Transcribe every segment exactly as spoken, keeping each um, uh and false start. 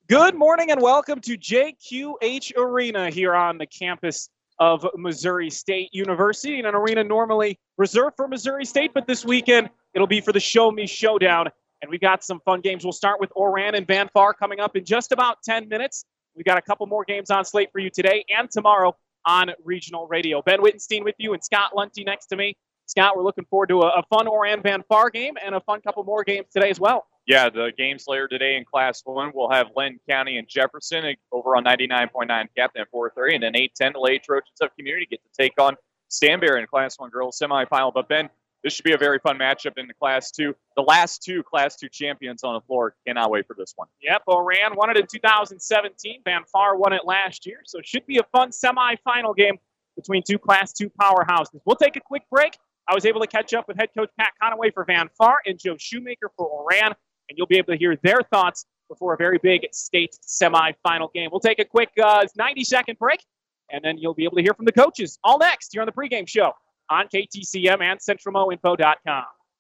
Good morning and welcome to J Q H Arena here on the campus of Missouri State University, in an arena normally reserved for Missouri State, but this weekend it'll be for the Show Me Showdown, and we've got some fun games. We'll start with Oran and Van Far coming up in just about ten minutes. We've got a couple more games on slate for you today and tomorrow on regional radio. Ben Wittenstein with you and Scott Lunty next to me. Scott, we're looking forward to a, a fun Oran Van Far game and a fun couple more games today as well. Yeah, the games later today in Class one, we'll have Lynn County and Jefferson over on ninety-nine point nine Captain at four thirty, and then eight ten, the Lady Trojans of Community get to take on Stanberry in Class one girls semifinal. But, Ben, this should be a very fun matchup in the Class two. The last two Class two champions on the floor. Cannot wait for this one. Yep, Oran won it in two thousand seventeen. Van Far won it last year, so it should be a fun semifinal game between two Class two powerhouses. We'll take a quick break. I was able to catch up with head coach Pat Conaway for Van Far and Joe Shoemaker for Oran, and you'll be able to hear their thoughts before a very big state semifinal game. We'll take a quick uh, ninety-second break, and then you'll be able to hear from the coaches all next here on the pregame show on K T C M and Central Mo Info dot com.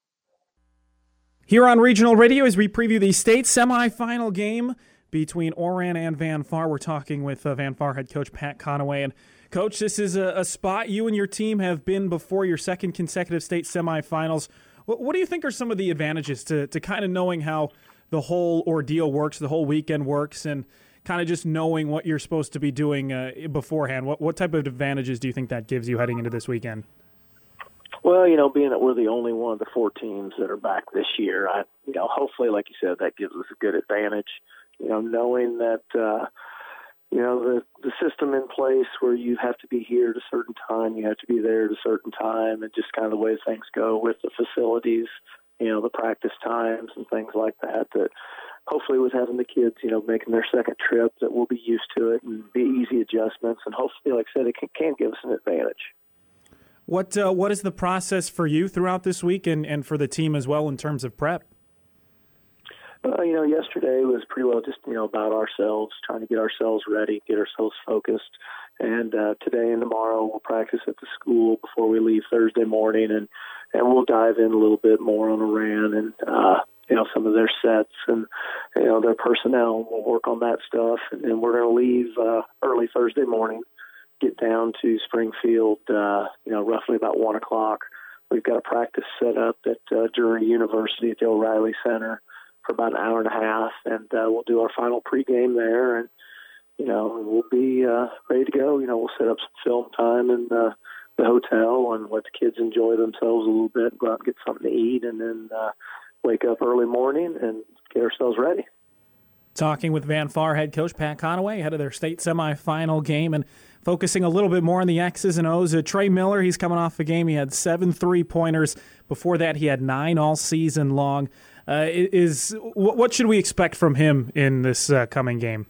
Here on Regional Radio, as we preview the state semifinal game between Oran and Van Far, we're talking with uh, Van Far head coach Pat Conaway. And Coach, this is a, a spot you and your team have been before your second consecutive state semifinals. What, what do you think are some of the advantages to, to kind of knowing how the whole ordeal works, the whole weekend works, and kind of just knowing what you're supposed to be doing uh, beforehand? What, what type of advantages do you think that gives you heading into this weekend? Well, you know, being that we're the only one of the four teams that are back this year, I, you know, hopefully, like you said, that gives us a good advantage. You know, knowing that, uh, you know, the, the system in place where you have to be here at a certain time, you have to be there at a certain time, and just kind of the way things go with the facilities, you know, the practice times and things like that, that hopefully with having the kids, you know, making their second trip, that we'll be used to it and be easy adjustments. And hopefully, like I said, it can, can give us an advantage. What uh, what is the process for you throughout this week and, and for the team as well in terms of prep? Uh, you know, yesterday was pretty well just, you know, about ourselves, trying to get ourselves ready, get ourselves focused. And uh, today and tomorrow we'll practice at the school before we leave Thursday morning, and, and we'll dive in a little bit more on Oran and, uh, you know, some of their sets and, you know, their personnel. We'll work on that stuff. And then we're going to leave uh, early Thursday morning, get down to Springfield, uh, you know, roughly about one o'clock. We've got a practice set up at uh, Drury University at the O'Reilly Center for about an hour and a half, and uh, we'll do our final pregame there, and, you know, we'll be uh, ready to go. You know, we'll set up some film time in uh, the hotel and let the kids enjoy themselves a little bit, go out and get something to eat, and then uh, wake up early morning and get ourselves ready. Talking with Van Far head coach Pat Conaway ahead of their state semifinal game and focusing a little bit more on the X's and O's. Uh, Trey Miller, he's coming off a game. He had seven three-pointers. Before that, he had nine all season long. Uh, is what should we expect from him in this uh, coming game?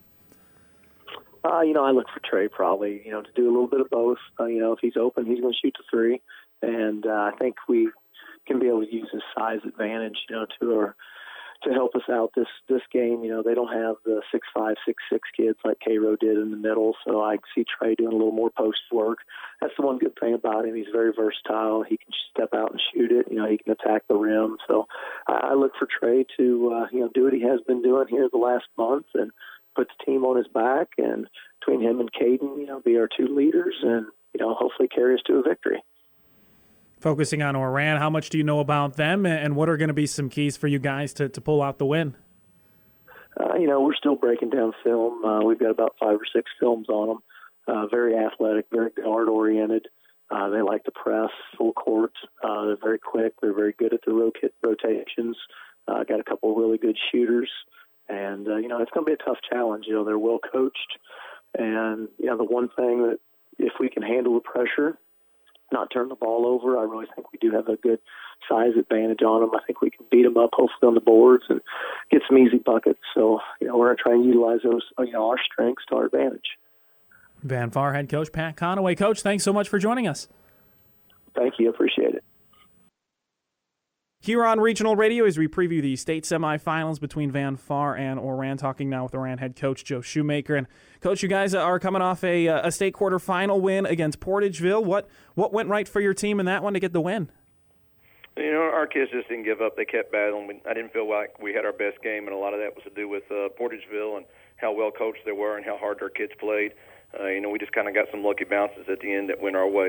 Uh, you know, I look for Trey probably, you know, to do a little bit of both. Uh, you know, if he's open, he's going to shoot the three. And uh, I think we can be able to use his size advantage, you know, to our to help us out this this game. You know, they don't have the six five, six six kids like Cairo did in the middle, so I see Trey doing a little more post work. That's the one good thing about him. He's very versatile. He can step out and shoot it. You know, he can attack the rim. So I look for Trey to, uh, you know, do what he has been doing here the last month and put the team on his back. And between him and Caden, you know, be our two leaders and, you know, hopefully carry us to a victory. Focusing on Oran, how much do you know about them, and what are going to be some keys for you guys to, to pull out the win? Uh, you know, we're still breaking down film. Uh, we've got about five or six films on them. Uh, very athletic, very guard-oriented. Uh, they like to press full court. Uh, they're very quick. They're very good at the rot- rotations. Uh, got a couple of really good shooters. And, uh, you know, it's going to be a tough challenge. You know, they're well coached. And, you know, the one thing that if we can handle the pressure, not turn the ball over, I really think we do have a good size advantage on them. I think we can beat them up, hopefully, on the boards and get some easy buckets. So, you know, we're going to try and utilize those, you know, our strengths to our advantage. Van Far head coach Pat Conaway. Coach, thanks so much for joining us. Thank you. Appreciate it. Here on Regional Radio, as we preview the state semifinals between Van Far and Oran, talking now with Oran head coach Joe Shoemaker. And Coach, you guys are coming off a, a state quarterfinal win against Portageville. What what went right for your team in that one to get the win? You know, our kids just didn't give up. They kept battling. We, I didn't feel like we had our best game, and a lot of that was to do with uh, Portageville and how well coached they were and how hard our kids played. Uh, you know, we just kind of got some lucky bounces at the end that went our way.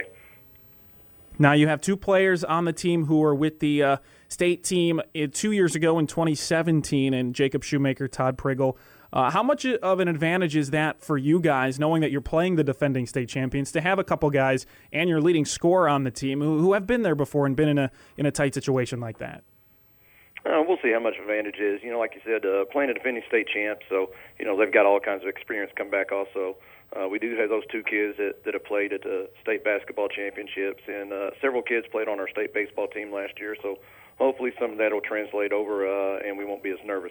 Now you have two players on the team who were with the uh, state team uh, two years ago in twenty seventeen, and Jacob Shoemaker, Todd Priggle. Uh, how much of an advantage is that for you guys, knowing that you're playing the defending state champions, to have a couple guys and your leading scorer on the team who, who have been there before and been in a in a tight situation like that? Uh, we'll see how much advantage is. You know, like you said, uh, playing a defending state champ, so, you know, they've got all kinds of experience come back also. Uh, we do have those two kids that, that have played at the state basketball championships, and uh, several kids played on our state baseball team last year, so hopefully some of that will translate over uh, and we won't be as nervous.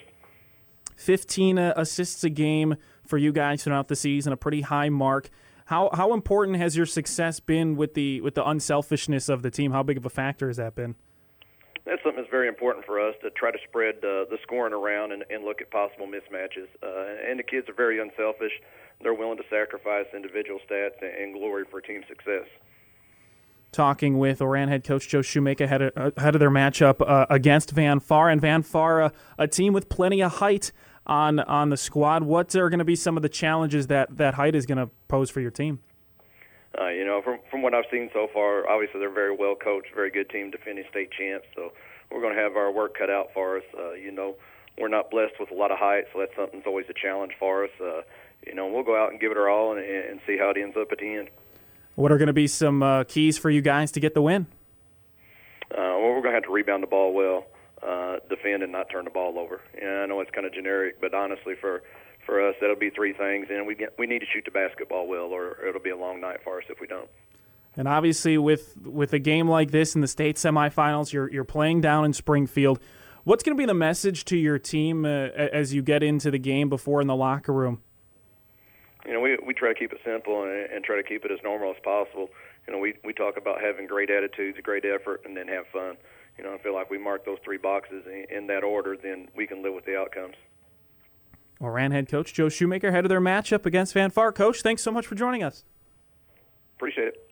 fifteen uh, assists a game for you guys throughout the season, a pretty high mark. How how important has your success been with the with the unselfishness of the team? How big of a factor has that been? That's something that's very important for us, to try to spread uh, the scoring around and, and look at possible mismatches. Uh, and the kids are very unselfish. They're willing to sacrifice individual stats and, and glory for team success. Talking with Oran head coach Joe Shoemaker ahead of, ahead of their matchup uh, against Van Far. And Van Far, uh, a team with plenty of height on on the squad. What are going to be some of the challenges that that height is going to pose for your team? Uh, you know, from from what I've seen so far, obviously they're very well coached, very good team, defending state champs. So we're going to have our work cut out for us. Uh, you know, we're not blessed with a lot of height, so that's something that's always a challenge for us. Uh, you know, we'll go out and give it our all and, and see how it ends up at the end. What are going to be some uh, keys for you guys to get the win? Uh, well, we're going to have to rebound the ball well, uh, defend and not turn the ball over. And I know it's kind of generic, but honestly, for for us, that'll be three things. And we get, we need to shoot the basketball well, or it'll be a long night for us if we don't. And obviously, with with a game like this in the state semifinals, you're you're playing down in Springfield. What's going to be the message to your team uh, as you get into the game before in the locker room? You know, we we try to keep it simple and, and try to keep it as normal as possible. You know, we, we talk about having great attitudes, great effort, and then have fun. You know, I feel like we mark those three boxes in, in that order, then we can live with the outcomes. Oran head coach Joe Shoemaker, head of their matchup against Van Far. Coach, thanks so much for joining us. Appreciate it.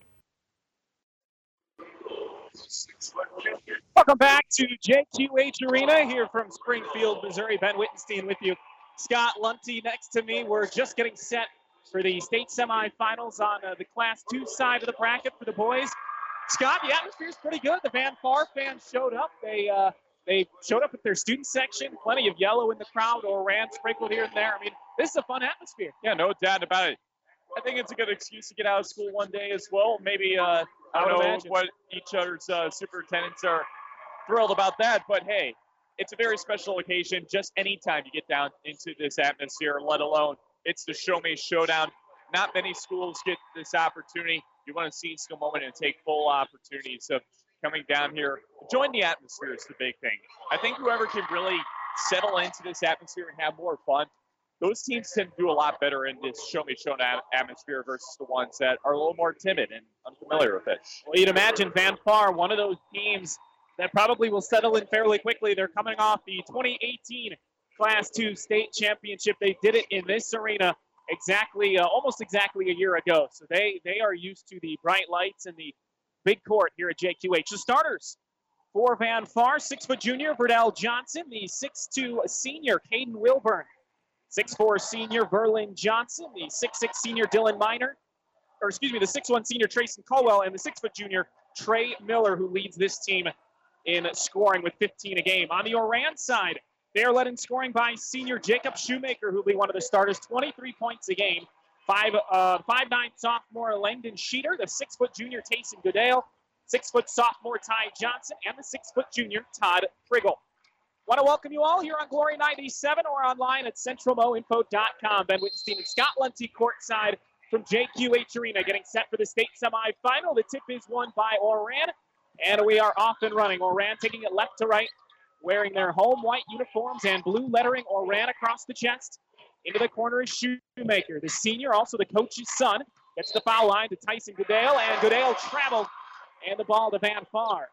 Welcome back to J Q H Arena here from Springfield, Missouri. Ben Wittenstein with you. Scott Lunty next to me. We're just getting set for the state semifinals on uh, the Class two side of the bracket for the boys. Scott, the atmosphere's pretty good. The Van Far fans showed up. They uh, they showed up with their student section. Plenty of yellow in the crowd, or ran sprinkled here and there. I mean, this is a fun atmosphere. Yeah, no doubt about it. I think it's a good excuse to get out of school one day as well. Maybe uh, I don't know imagine. what each other's uh, superintendents are thrilled about that, but hey, it's a very special occasion. Just anytime you get down into this atmosphere, let alone it's the Show Me Showdown. Not many schools get this opportunity. You want to seize the moment and take full opportunities of coming down here. Join the atmosphere is the big thing. I think whoever can really settle into this atmosphere and have more fun, those teams tend to do a lot better in this Show Me Showdown atmosphere versus the ones that are a little more timid and unfamiliar with it. Well, you'd imagine Van Far, one of those teams that probably will settle in fairly quickly. They're coming off the twenty eighteen Class two state championship. They did it in this arena exactly, uh, almost exactly a year ago. So they, they are used to the bright lights and the big court here at J Q H. The starters for Van Far, six-foot junior Verdell Johnson, the six two senior Caden Wilburn, six four senior Verlin Johnson, the six six senior Dylan Miner, or excuse me, the six one senior Trayson Colwell, and the six-foot junior Trey Miller, who leads this team in scoring with fifteen a game. On the Oran side, they are led in scoring by senior Jacob Shoemaker, who will be one of the starters, twenty-three points a game. Five, uh, five nine sophomore Langdon Sheeter, the six-foot junior Tayson Goodale, six-foot sophomore Ty Johnson, and the six-foot junior Todd Priggle. Want to welcome you all here on Glory ninety-seven or online at central mo info dot com. Ben Wittenstein and Scott Lunty courtside from J Q H Arena, getting set for the state semifinal. The tip is won by Oran, and we are off and running. Oran taking it left to right, wearing their home white uniforms and blue lettering, Oran across the chest. Into the corner is Shoemaker, the senior, also the coach's son. Gets the foul line to Tyson Goodale, and Goodale traveled, and the ball to Van Far.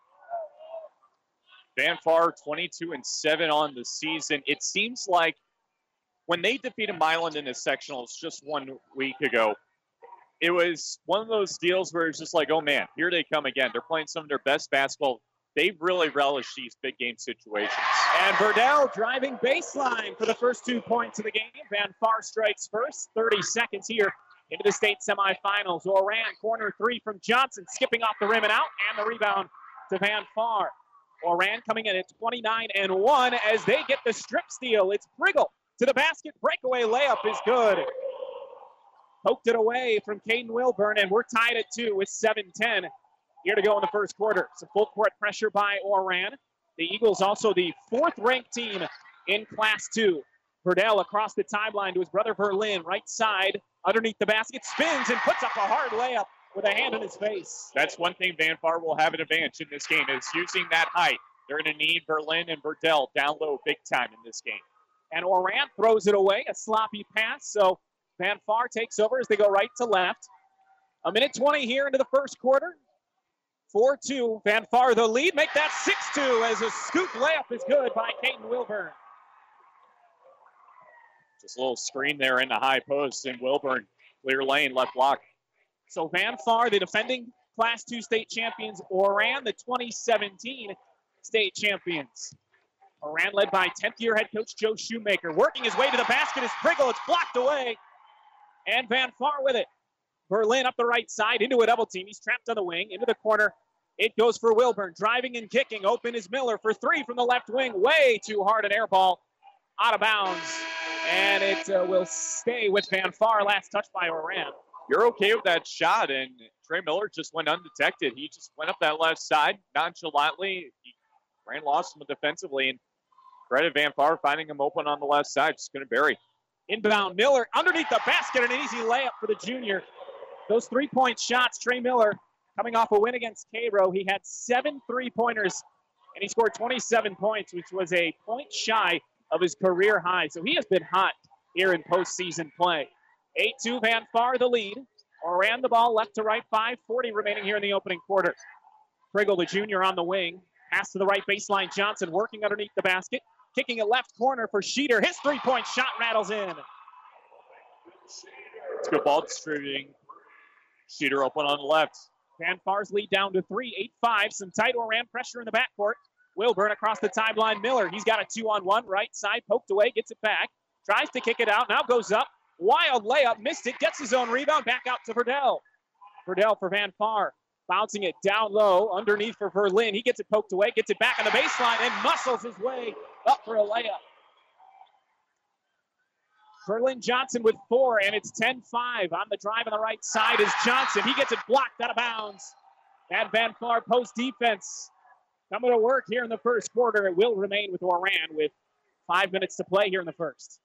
Van Far twenty-two and seven on the season. It seems like when they defeated Milan in the sectionals just one week ago, it was one of those deals where it's just like, oh man, here they come again. They're playing some of their best basketball they really relish these big game situations. And Verdell driving baseline for the first two points of the game. Van Far strikes first. thirty seconds here into the state semifinals. Oran, corner three from Johnson, skipping off the rim and out, and the rebound to Van Far. Oran coming in at twenty-nine and one as they get the strip steal. It's Priggle to the basket. Breakaway layup is good. Poked it away from Caden Wilburn, and we're tied at two with seven ten here to go in the first quarter. Some full court pressure by Oran. The Eagles also the fourth-ranked team in Class two. Verdell across the timeline to his brother Verlin, right side, underneath the basket, spins and puts up a hard layup with a hand in his face. That's one thing Van Far will have an advantage in this game, is using that height. They're going to need Verlin and Verdell down low big time in this game. And Oran throws it away, a sloppy pass, so Van Far takes over as they go right to left. A minute twenty here into the first quarter. four two, Van Far the lead. Make that six two as a scoop layup is good by Caden Wilburn. Just a little screen there in the high post, and Wilburn, clear lane, left block. So Van Far, the defending Class two state champions. Oran, the twenty seventeen state champions. Oran led by tenth-year head coach Joe Shoemaker. Working his way to the basket is Priggle. It's blocked away. And Van Far with it. Verlin up the right side into a double team. He's trapped on the wing. Into the corner. It goes for Wilburn. Driving and kicking. Open is Miller for three from the left wing. Way too hard an air ball. Out of bounds. And it uh, will stay with Van Far. Last touch by Oran. You're okay with that shot, and Trey Miller just went undetected. He just went up that left side nonchalantly. He ran lost him defensively, and credit Van Far finding him open on the left side. Just going to bury. Inbound, Miller underneath the basket, and an easy layup for the junior. Those three-point shots, Trey Miller coming off a win against Cairo. He had seven three-pointers, and he scored twenty-seven points, which was a point shy of his career high. So he has been hot here in postseason play. eight two, Van Far the lead. Oran the ball left to right, five forty remaining here in the opening quarter. Priggle, the junior, on the wing. Pass to the right baseline. Johnson working underneath the basket. Kicking it left corner for Sheeter. His three-point shot rattles in. It's good ball distributing. Sheeter open on the left. Van Far's lead down to three, eight five. Some tight Oran pressure in the backcourt. Wilburn across the timeline. Miller, he's got a two-on-one. Right side, poked away, gets it back. Tries to kick it out, now goes up. Wild layup, missed it, gets his own rebound. Back out to Verdell. Verdell for Van Far. Bouncing it down low, underneath for Verlin. He gets it poked away, gets it back on the baseline, and muscles his way up for a layup. Verlin Johnson with four, and it's ten five. On the drive on the right side is Johnson. He gets it blocked out of bounds. And Van Far post defense coming to work here in the first quarter. It will remain with Oran with five minutes to play here in the first.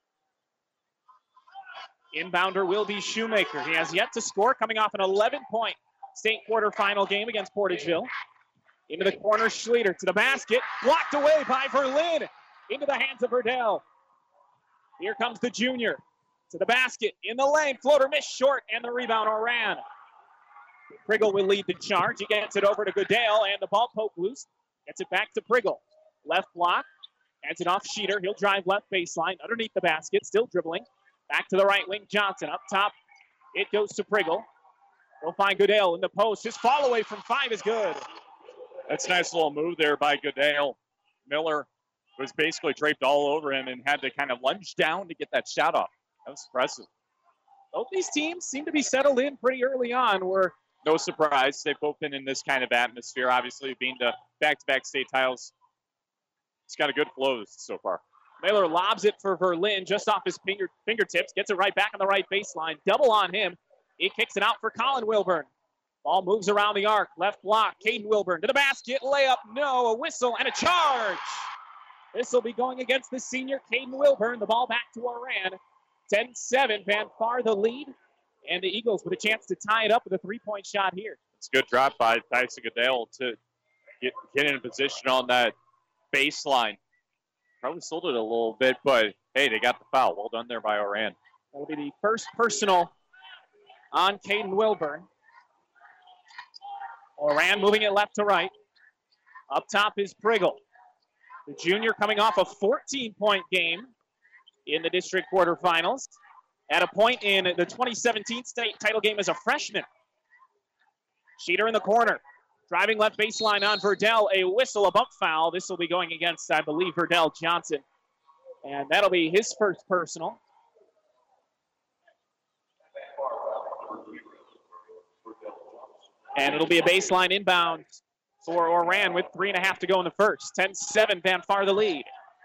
Inbounder will be Shoemaker. He has yet to score, coming off an eleven-point state quarterfinal game against Portageville. Into the corner, Schlueter to the basket. Blocked away by Verlin. Into the hands of Verdell. Here comes the junior. To the basket. In the lane. Floater missed short. And the rebound, Oran. Priggle will lead the charge. He gets it over to Goodale. And the ball poked loose. Gets it back to Priggle. Left block. Hands it off Sheeter. He'll drive left baseline. Underneath the basket. Still dribbling. Back to the right wing. Johnson up top. It goes to Priggle. We'll find Goodale in the post. His fall away from five is good. That's a nice little move there by Goodale. Miller was basically draped all over him and had to kind of lunge down to get that shot off. That was impressive. Both these teams seem to be settled in pretty early on. We're no surprise. They've both been in this kind of atmosphere. Obviously, being the back-to-back state titles, it's got a good flow so far. Miller lobs it for Verlin just off his finger, fingertips. Gets it right back on the right baseline. Double on him. He kicks it out for Colin Wilburn. Ball moves around the arc. Left block. Caden Wilburn to the basket. Layup. No. A whistle and a charge. This will be going against the senior Caden Wilburn. The ball back to Oran. ten seven. Van Far the lead. And the Eagles with a chance to tie it up with a three-point shot here. It's a good drop by Tyson Goodale to get, get in a position on that baseline. Probably sold it a little bit, but hey, they got the foul. Well done there by Oran. That'll be the first personal on Caden Wilburn. Oran moving it left to right. Up top is Priggle. The junior coming off a fourteen-point game in the district quarterfinals. At a point in the twenty seventeen state title game as a freshman. Sheeter in the corner. Driving left baseline on Verdell, a whistle, a bump foul. This will be going against, I believe, Verdell Johnson. And that'll be his first personal. And it'll be a baseline inbound for Oran with three and a half to go in the first. ten seven, Van Far the lead.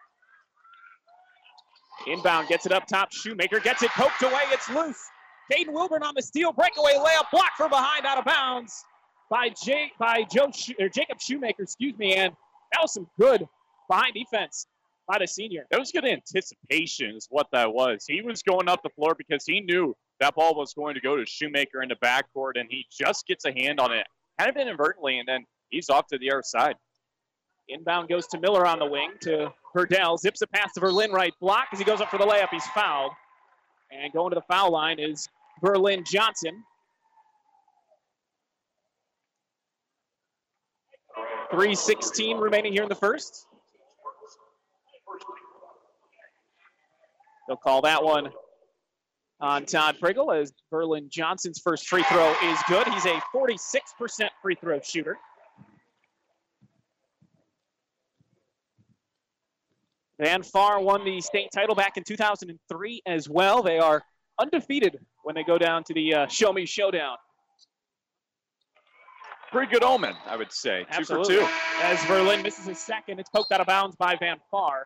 Inbound, gets it up top. Shoemaker gets it poked away. It's loose. Caden Wilburn on the steal. Breakaway layup. Blocked from behind, out of bounds by Jay, by Joe Sh- or Jacob Shoemaker, excuse me. And that was some good behind defense by the senior. That was good anticipation is what that was. He was going up the floor because he knew that ball was going to go to Shoemaker in the backcourt, and he just gets a hand on it, kind of inadvertently, and then he's off to the other side. Inbound goes to Miller on the wing to Verdell. Zips it past to Verlin, right block. As he goes up for the layup, he's fouled. And going to the foul line is Verlin Johnson. three sixteen remaining here in the first. They'll call that one on Todd Priggle as Verlin Johnson's first free throw is good. He's a forty-six percent free throw shooter. Van Far won the state title back in two thousand three as well. They are undefeated when they go down to the uh, Show Me Showdown. Pretty good omen, I would say. Absolutely. Two for two. As Verlin misses his second, it's poked out of bounds by Van Far.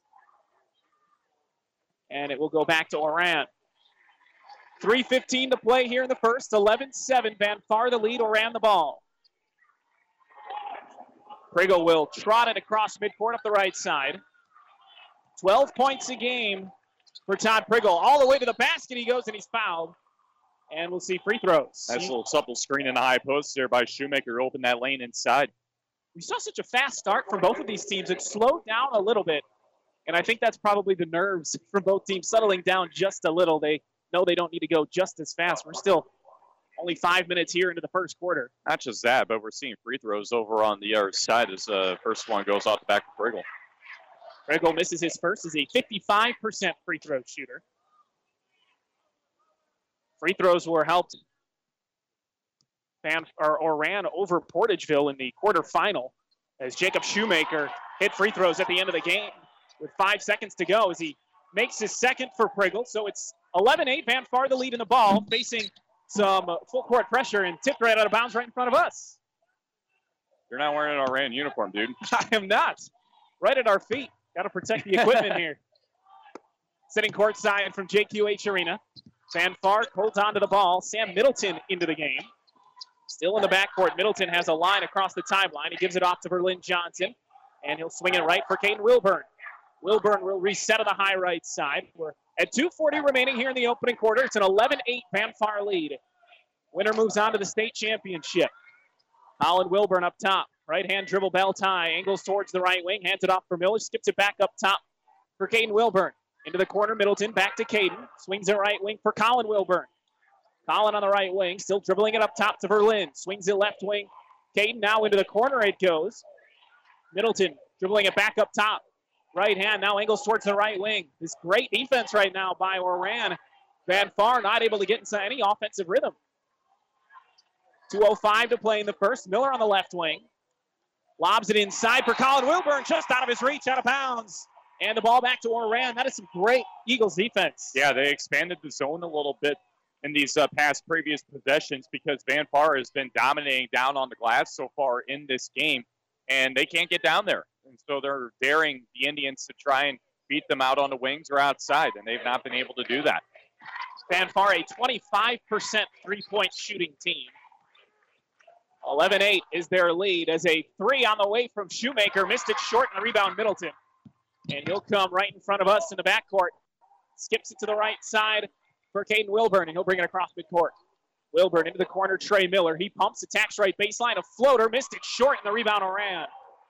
And it will go back to Oran. three fifteen to play here in the first. eleven seven, Van Far the lead, Oran the ball. Priggle will trot it across midcourt up the right side. twelve points a game for Todd Priggle. All the way to the basket he goes, and he's fouled. And we'll see free throws. Nice little supple screen in the high post there by Shoemaker. Open that lane inside. We saw such a fast start from both of these teams. It slowed down a little bit. And I think that's probably the nerves from both teams settling down just a little. They know they don't need to go just as fast. We're still only five minutes here into the first quarter. Not just that, but we're seeing free throws over on the other side as the uh, first one goes off the back of Priggle. Priggle misses his first as a fifty-five percent free throw shooter. Free throws were helped Van, or, or ran over Portageville in the quarterfinal as Jacob Shoemaker hit free throws at the end of the game with five seconds to go as he makes his second for Priggle. So it's eleven eight, Van Far the lead in the ball, facing some full court pressure and tipped right out of bounds right in front of us. You're not wearing an Oran uniform, dude. I am not. Right at our feet. Got to protect the equipment here. Sitting courtside from J Q H Arena. Van Far holds on to the ball. Sam Middleton into the game. Still in the backcourt. Middleton has a line across the timeline. He gives it off to Verlin Johnson, and he'll swing it right for Caden Wilburn. Wilburn will reset to the high right side. We're at two forty remaining here in the opening quarter. It's an eleven eight Van Far lead. Winner moves on to the state championship. Colin Wilburn up top. Right-hand dribble bell tie. Angles towards the right wing. Hands it off for Miller. Skips it back up top for Caden Wilburn. Into the corner, Middleton, back to Caden. Swings it right wing for Colin Wilburn. Colin on the right wing, still dribbling it up top to Verlin. Swings it left wing. Caden now into the corner it goes. Middleton dribbling it back up top. Right hand, now angles towards the right wing. This great defense right now by Oran. Van Far not able to get into any offensive rhythm. two oh five to play in the first. Miller on the left wing. Lobs it inside for Colin Wilburn, just out of his reach, out of bounds. And the ball back to Oran. That is some great Eagles defense. Yeah, they expanded the zone a little bit in these uh, past previous possessions because Van Far has been dominating down on the glass so far in this game, and they can't get down there. And so they're daring the Indians to try and beat them out on the wings or outside, and they've not been able to do that. Van Far, a twenty-five percent three-point shooting team. eleven eight is their lead as a three on the way from Shoemaker. Missed it short and the rebound Middleton. And he'll come right in front of us in the backcourt. Skips it to the right side for Caden Wilburn, and he'll bring it across midcourt. Wilburn into the corner, Trey Miller. He pumps, attacks right baseline, a floater. Missed it short, and the rebound Oran.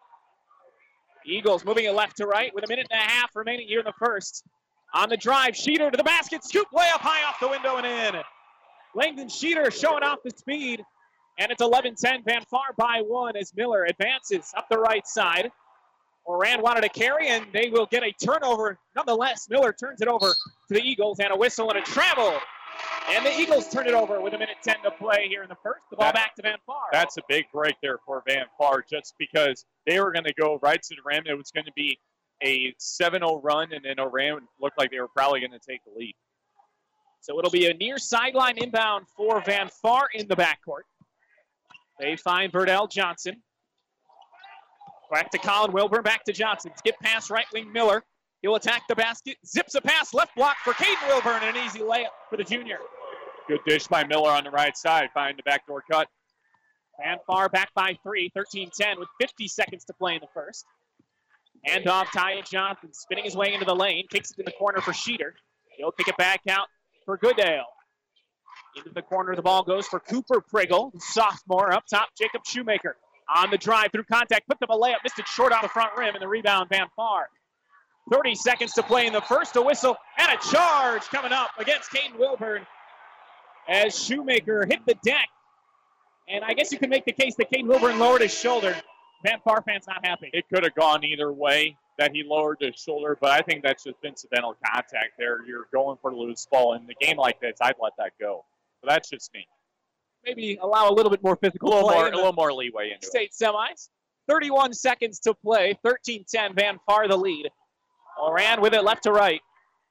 Eagles moving it left to right with a minute and a half remaining here in the first. On the drive, Sheeter to the basket. Scoop layup high off the window and in. Langdon Sheeter showing off the speed. And it's eleven ten, Van Far by one as Miller advances up the right side. Oran wanted a carry, and they will get a turnover. Nonetheless, Miller turns it over to the Eagles, and a whistle and a travel And the Eagles turn it over with a minute ten to play here in the first. The ball That, back to Van Far. That's a big break there for Van Far, just because they were going to go right to the rim. It was going to be a seven oh run, and then Oran looked like they were probably going to take the lead. So it'll be a near sideline inbound for Van Far in the backcourt. They find Verdell Johnson. Back to Colin Wilburn, back to Johnson. Skip pass, right wing Miller. He'll attack the basket. Zips a pass, left block for Caden Wilburn, and an easy layup for the junior. Good dish by Miller on the right side. Find the backdoor cut. Van Far back by three, thirteen ten with fifty seconds to play in the first. Hand off Ty Johnson, spinning his way into the lane. Kicks it in the corner for Sheeter. He'll kick it back out for Goodale. Into the corner, the ball goes for Cooper Priggle, sophomore. Up top, Jacob Shoemaker. On the drive through contact, put up a layup, missed it short on the front rim, and the rebound, Van Far. thirty seconds to play in the first, a whistle, and a charge coming up against Caden Wilburn as Shoemaker hit the deck. And I guess you could make the case that Caden Wilburn lowered his shoulder. Van Far fans not happy. It could have gone either way, that he lowered his shoulder, but I think that's just incidental contact there. You're going for the loose ball. In a game like this, I'd let that go. But that's just me. Maybe allow a little bit more physical A little play more, in a the little more leeway into it. state semis. thirty-one seconds to play. thirteen ten, Van Far the lead. Oran with it left to right.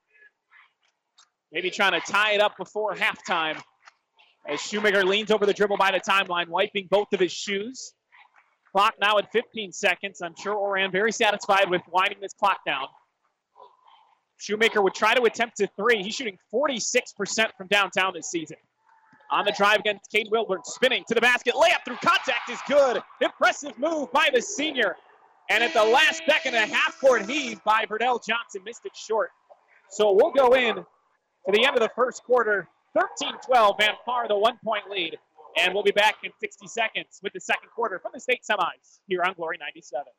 Maybe trying to tie it up before halftime as Shoemaker leans over the dribble by the timeline, wiping both of his shoes. Clock now at fifteen seconds. I'm sure Oran very satisfied with winding this clock down. Shoemaker would try to attempt to three. He's shooting forty-six percent from downtown this season. On the drive against Caden Wilburn, spinning to the basket. Layup through contact is good. Impressive move by the senior. And at the last second, a half-court heave by Verdell Johnson missed it short. So we'll go in to the end of the first quarter. thirteen twelve, Van Far, the one-point lead. And we'll be back in sixty seconds with the second quarter from the state semis here on Glory ninety-seven.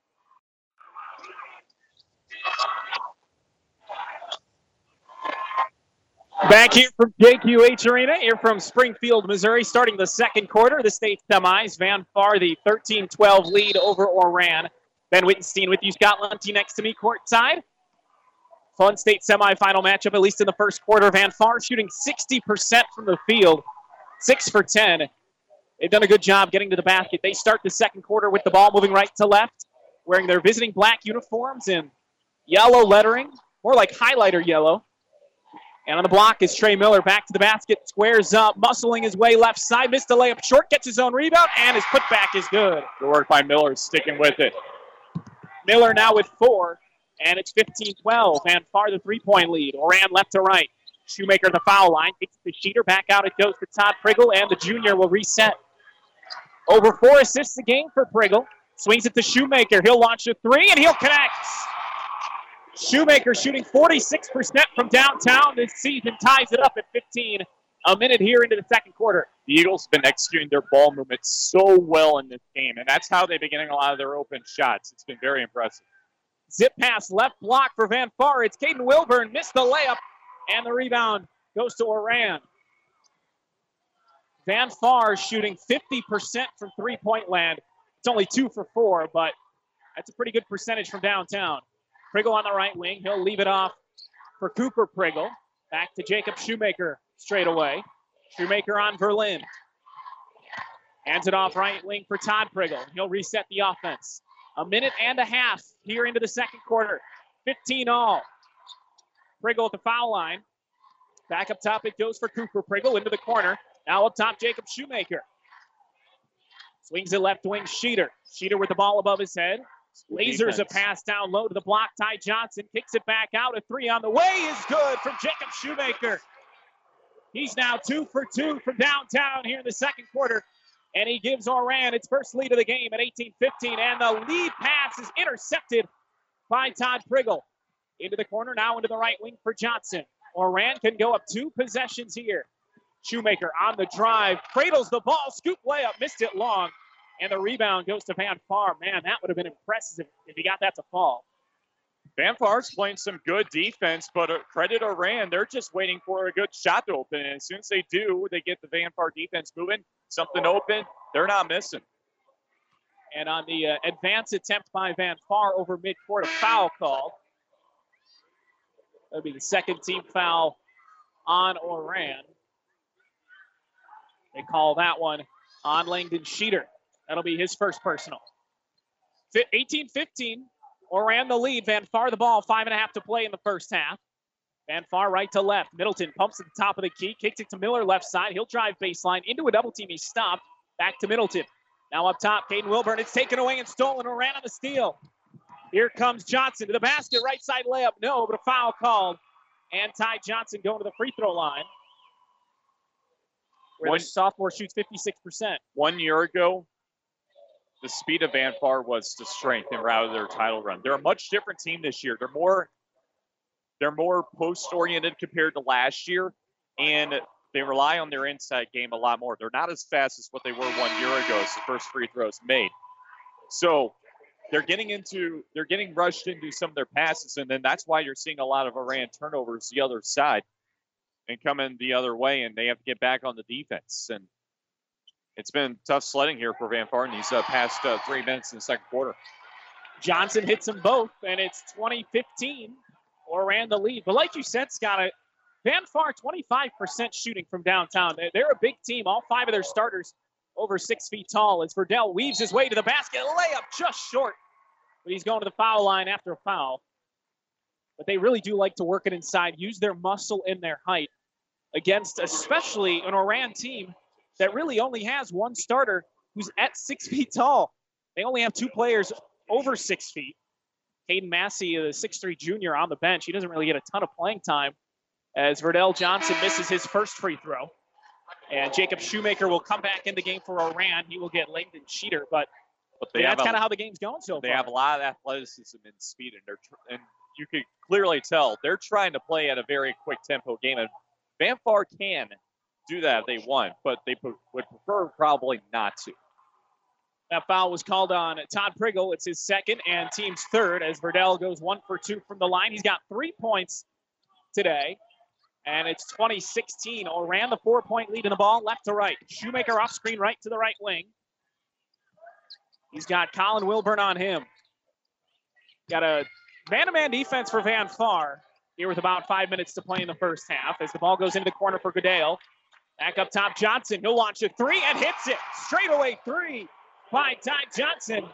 Back here from J Q H Arena, here from Springfield, Missouri, starting the second quarter, the state semis. Van Far, the thirteen twelve lead over Oran. Ben Wittenstein with you, Scott Lunty next to me, courtside. Fun state semifinal matchup, at least in the first quarter. Van Far shooting sixty percent from the field, six for ten. They've done a good job getting to the basket. They start the second quarter with the ball moving right to left, wearing their visiting black uniforms and yellow lettering, more like highlighter yellow. And on the block is Trey Miller, back to the basket, squares up, muscling his way left side, missed a layup short, gets his own rebound, and his putback is good. Good work by Miller, sticking with it. Miller now with four, and it's fifteen twelve. Van Far the three-point lead. Oran left to right. Shoemaker the foul line, kicks the Sheeter, back out it goes to Todd Priggle, and the junior will reset. Over four assists a game for Priggle. Swings it to Shoemaker. He'll launch a three, and he'll connect. Shoemaker shooting forty-six percent from downtown this season, ties it up at fifteen. A minute here into the second quarter. The Eagles have been executing their ball movement so well in this game, and that's how they've been getting a lot of their open shots. It's been very impressive. Zip pass, left block for Van Far. It's Caden Wilburn, missed the layup, and the rebound goes to Oran. Van Far shooting fifty percent from three-point land. It's only two for four, but that's a pretty good percentage from downtown. Priggle on the right wing. He'll leave it off for Cooper Priggle. Back to Jacob Shoemaker straight away. Shoemaker on Verlin. Hands it off right wing for Todd Priggle. He'll reset the offense. A minute and a half here into the second quarter. fifteen all. Priggle at the foul line. Back up top it goes for Cooper Priggle into the corner. Now up top, Jacob Shoemaker. Swings it left wing, Sheeter. Sheeter with the ball above his head. Lasers a pass down low to the block. Ty Johnson kicks it back out. A three on the way is good from Jacob Shoemaker. He's now two for two from downtown here in the second quarter. And he gives Oran its first lead of the game at eighteen fifteen. And the lead pass is intercepted by Todd Priggle. Into the corner, now into the right wing for Johnson. Oran can go up two possessions here. Shoemaker on the drive, cradles the ball, scoop layup, missed it long. And the rebound goes to Van Far. Man, that would have been impressive if, if he got that to fall. Van Far's playing some good defense, but uh, credit Oran, they're just waiting for a good shot to open. And as soon as they do, they get the Van Far defense moving, something open, they're not missing. And on the uh, advance attempt by Van Far over midcourt, a foul called. That would be the second team foul on Oran. They call that one on Langdon Sheeter. That'll be his first personal. eighteen fifteen, Oran the lead. Van Far the ball, five and a half to play in the first half. Van Far right to left. Middleton pumps at the top of the key, kicks it to Miller left side. He'll drive baseline into a double team. He's stopped. Back to Middleton. Now up top, Caden Wilburn. It's taken away and stolen. Oran on the steal. Here comes Johnson to the basket. Right side layup. No, but a foul called. And Ty Johnson going to the free throw line, where One, the sophomore shoots fifty-six percent. One year ago, the speed of Van Far was the strength and route of their title run. They're a much different team this year. They're more, they're more post-oriented compared to last year, and they rely on their inside game a lot more. They're not as fast as what they were one year ago as the first free throws made. So they're getting into, they're getting rushed into some of their passes, and then that's why you're seeing a lot of Oran turnovers the other side and coming the other way, and they have to get back on the defense. And it's been tough sledding here for Van Far in these uh, past uh, three minutes in the second quarter. Johnson hits them both, and it's twenty fifteen. Oran the lead. But like you said, Scott, Van Far, twenty-five percent shooting from downtown. They're a big team. All five of their starters over six feet tall as Verdell weaves his way to the basket. Layup just short, but he's going to the foul line after a foul. But they really do like to work it inside, use their muscle and their height against especially an Oran team that really only has one starter who's at six feet tall. They only have two players over six feet. Caden Massey, the six three junior on the bench. He doesn't really get a ton of playing time as Verdell Johnson misses his first free throw. And Jacob Shoemaker will come back in the game for Oran. He will get Langdon Sheeter, but, but they yeah, have that's a, kind of how the game's going so they far. have a lot of athleticism and speed, and, they're tr- and you could clearly tell they're trying to play at a very quick tempo game. And Van Far can do that if they want, but they p- would prefer probably not to. That foul was called on Todd Priggle. It's his second and team's third as Verdell goes one for two from the line. He's got three points today, and it's twenty sixteen. Oran the four-point lead in the ball, left to right. Shoemaker off screen right to the right wing. He's got Colin Wilburn on him. Got a man-to-man defense for Van Far here with about five minutes to play in the first half as the ball goes into the corner for Goodale. Back up top, Johnson. He'll launch a three and hits it. Straightaway three by Ty Johnson.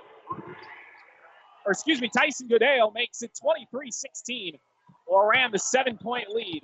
Or excuse me, Tyson Goodale makes it twenty-three sixteen. Oran the seven-point lead.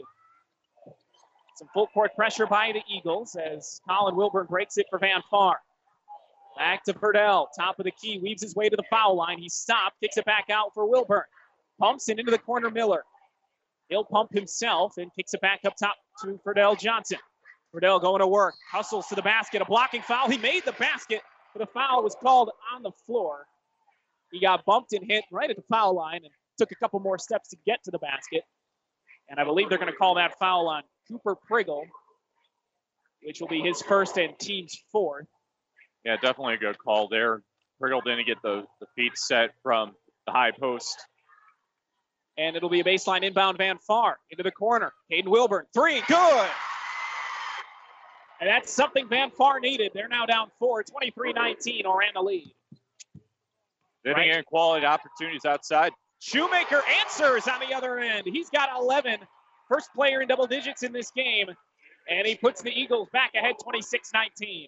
Some full court pressure by the Eagles as Colin Wilburn breaks it for Van Far. Back to Verdell, top of the key, weaves his way to the foul line. He's stopped, kicks it back out for Wilburn. Pumps it into the corner, Miller. He'll pump himself and kicks it back up top to Verdell Johnson. Verdell going to work, hustles to the basket, a blocking foul. He made the basket, but the foul was called on the floor. He got bumped and hit right at the foul line and took a couple more steps to get to the basket. And I believe they're going to call that foul on Cooper Priggle, which will be his first and team's fourth. Yeah, definitely a good call there. Priggle didn't get the, the feet set from the high post. And it'll be a baseline inbound Van Far into the corner. Caden Wilburn, three, good. And that's something Van Far needed. They're now down four, twenty-three nineteen, Oran the lead. Getting Right. in quality opportunities outside. Shoemaker answers on the other end. He's got eleven. First player in double digits in this game. And he puts the Eagles back ahead twenty-six nineteen.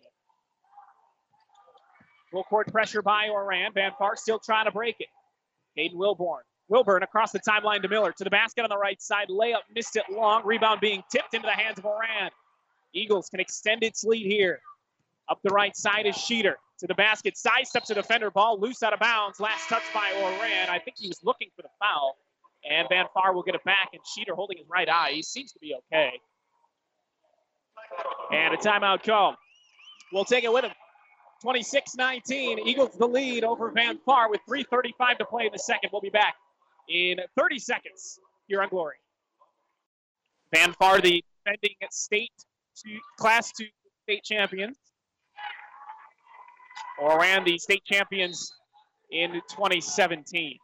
Full court pressure by Oran. Van Far still trying to break it. Caden Wilburn. Wilburn across the timeline to Miller. To the basket on the right side. Layup missed it long. Rebound being tipped into the hands of Oran. Eagles can extend its lead here. Up the right side is Sheeter. To the basket. Sidesteps a defender. Ball loose out of bounds. Last touch by Oran. I think he was looking for the foul. And Van Far will get it back. And Sheeter holding his right eye. He seems to be okay. And a timeout call. We'll take it with him. twenty-six nineteen. Eagles the lead over Van Far with three thirty-five to play in the second. We'll be back in thirty seconds here on Glory. Van Far, the defending state two, class two state champions. Oran, the state champions in twenty seventeen.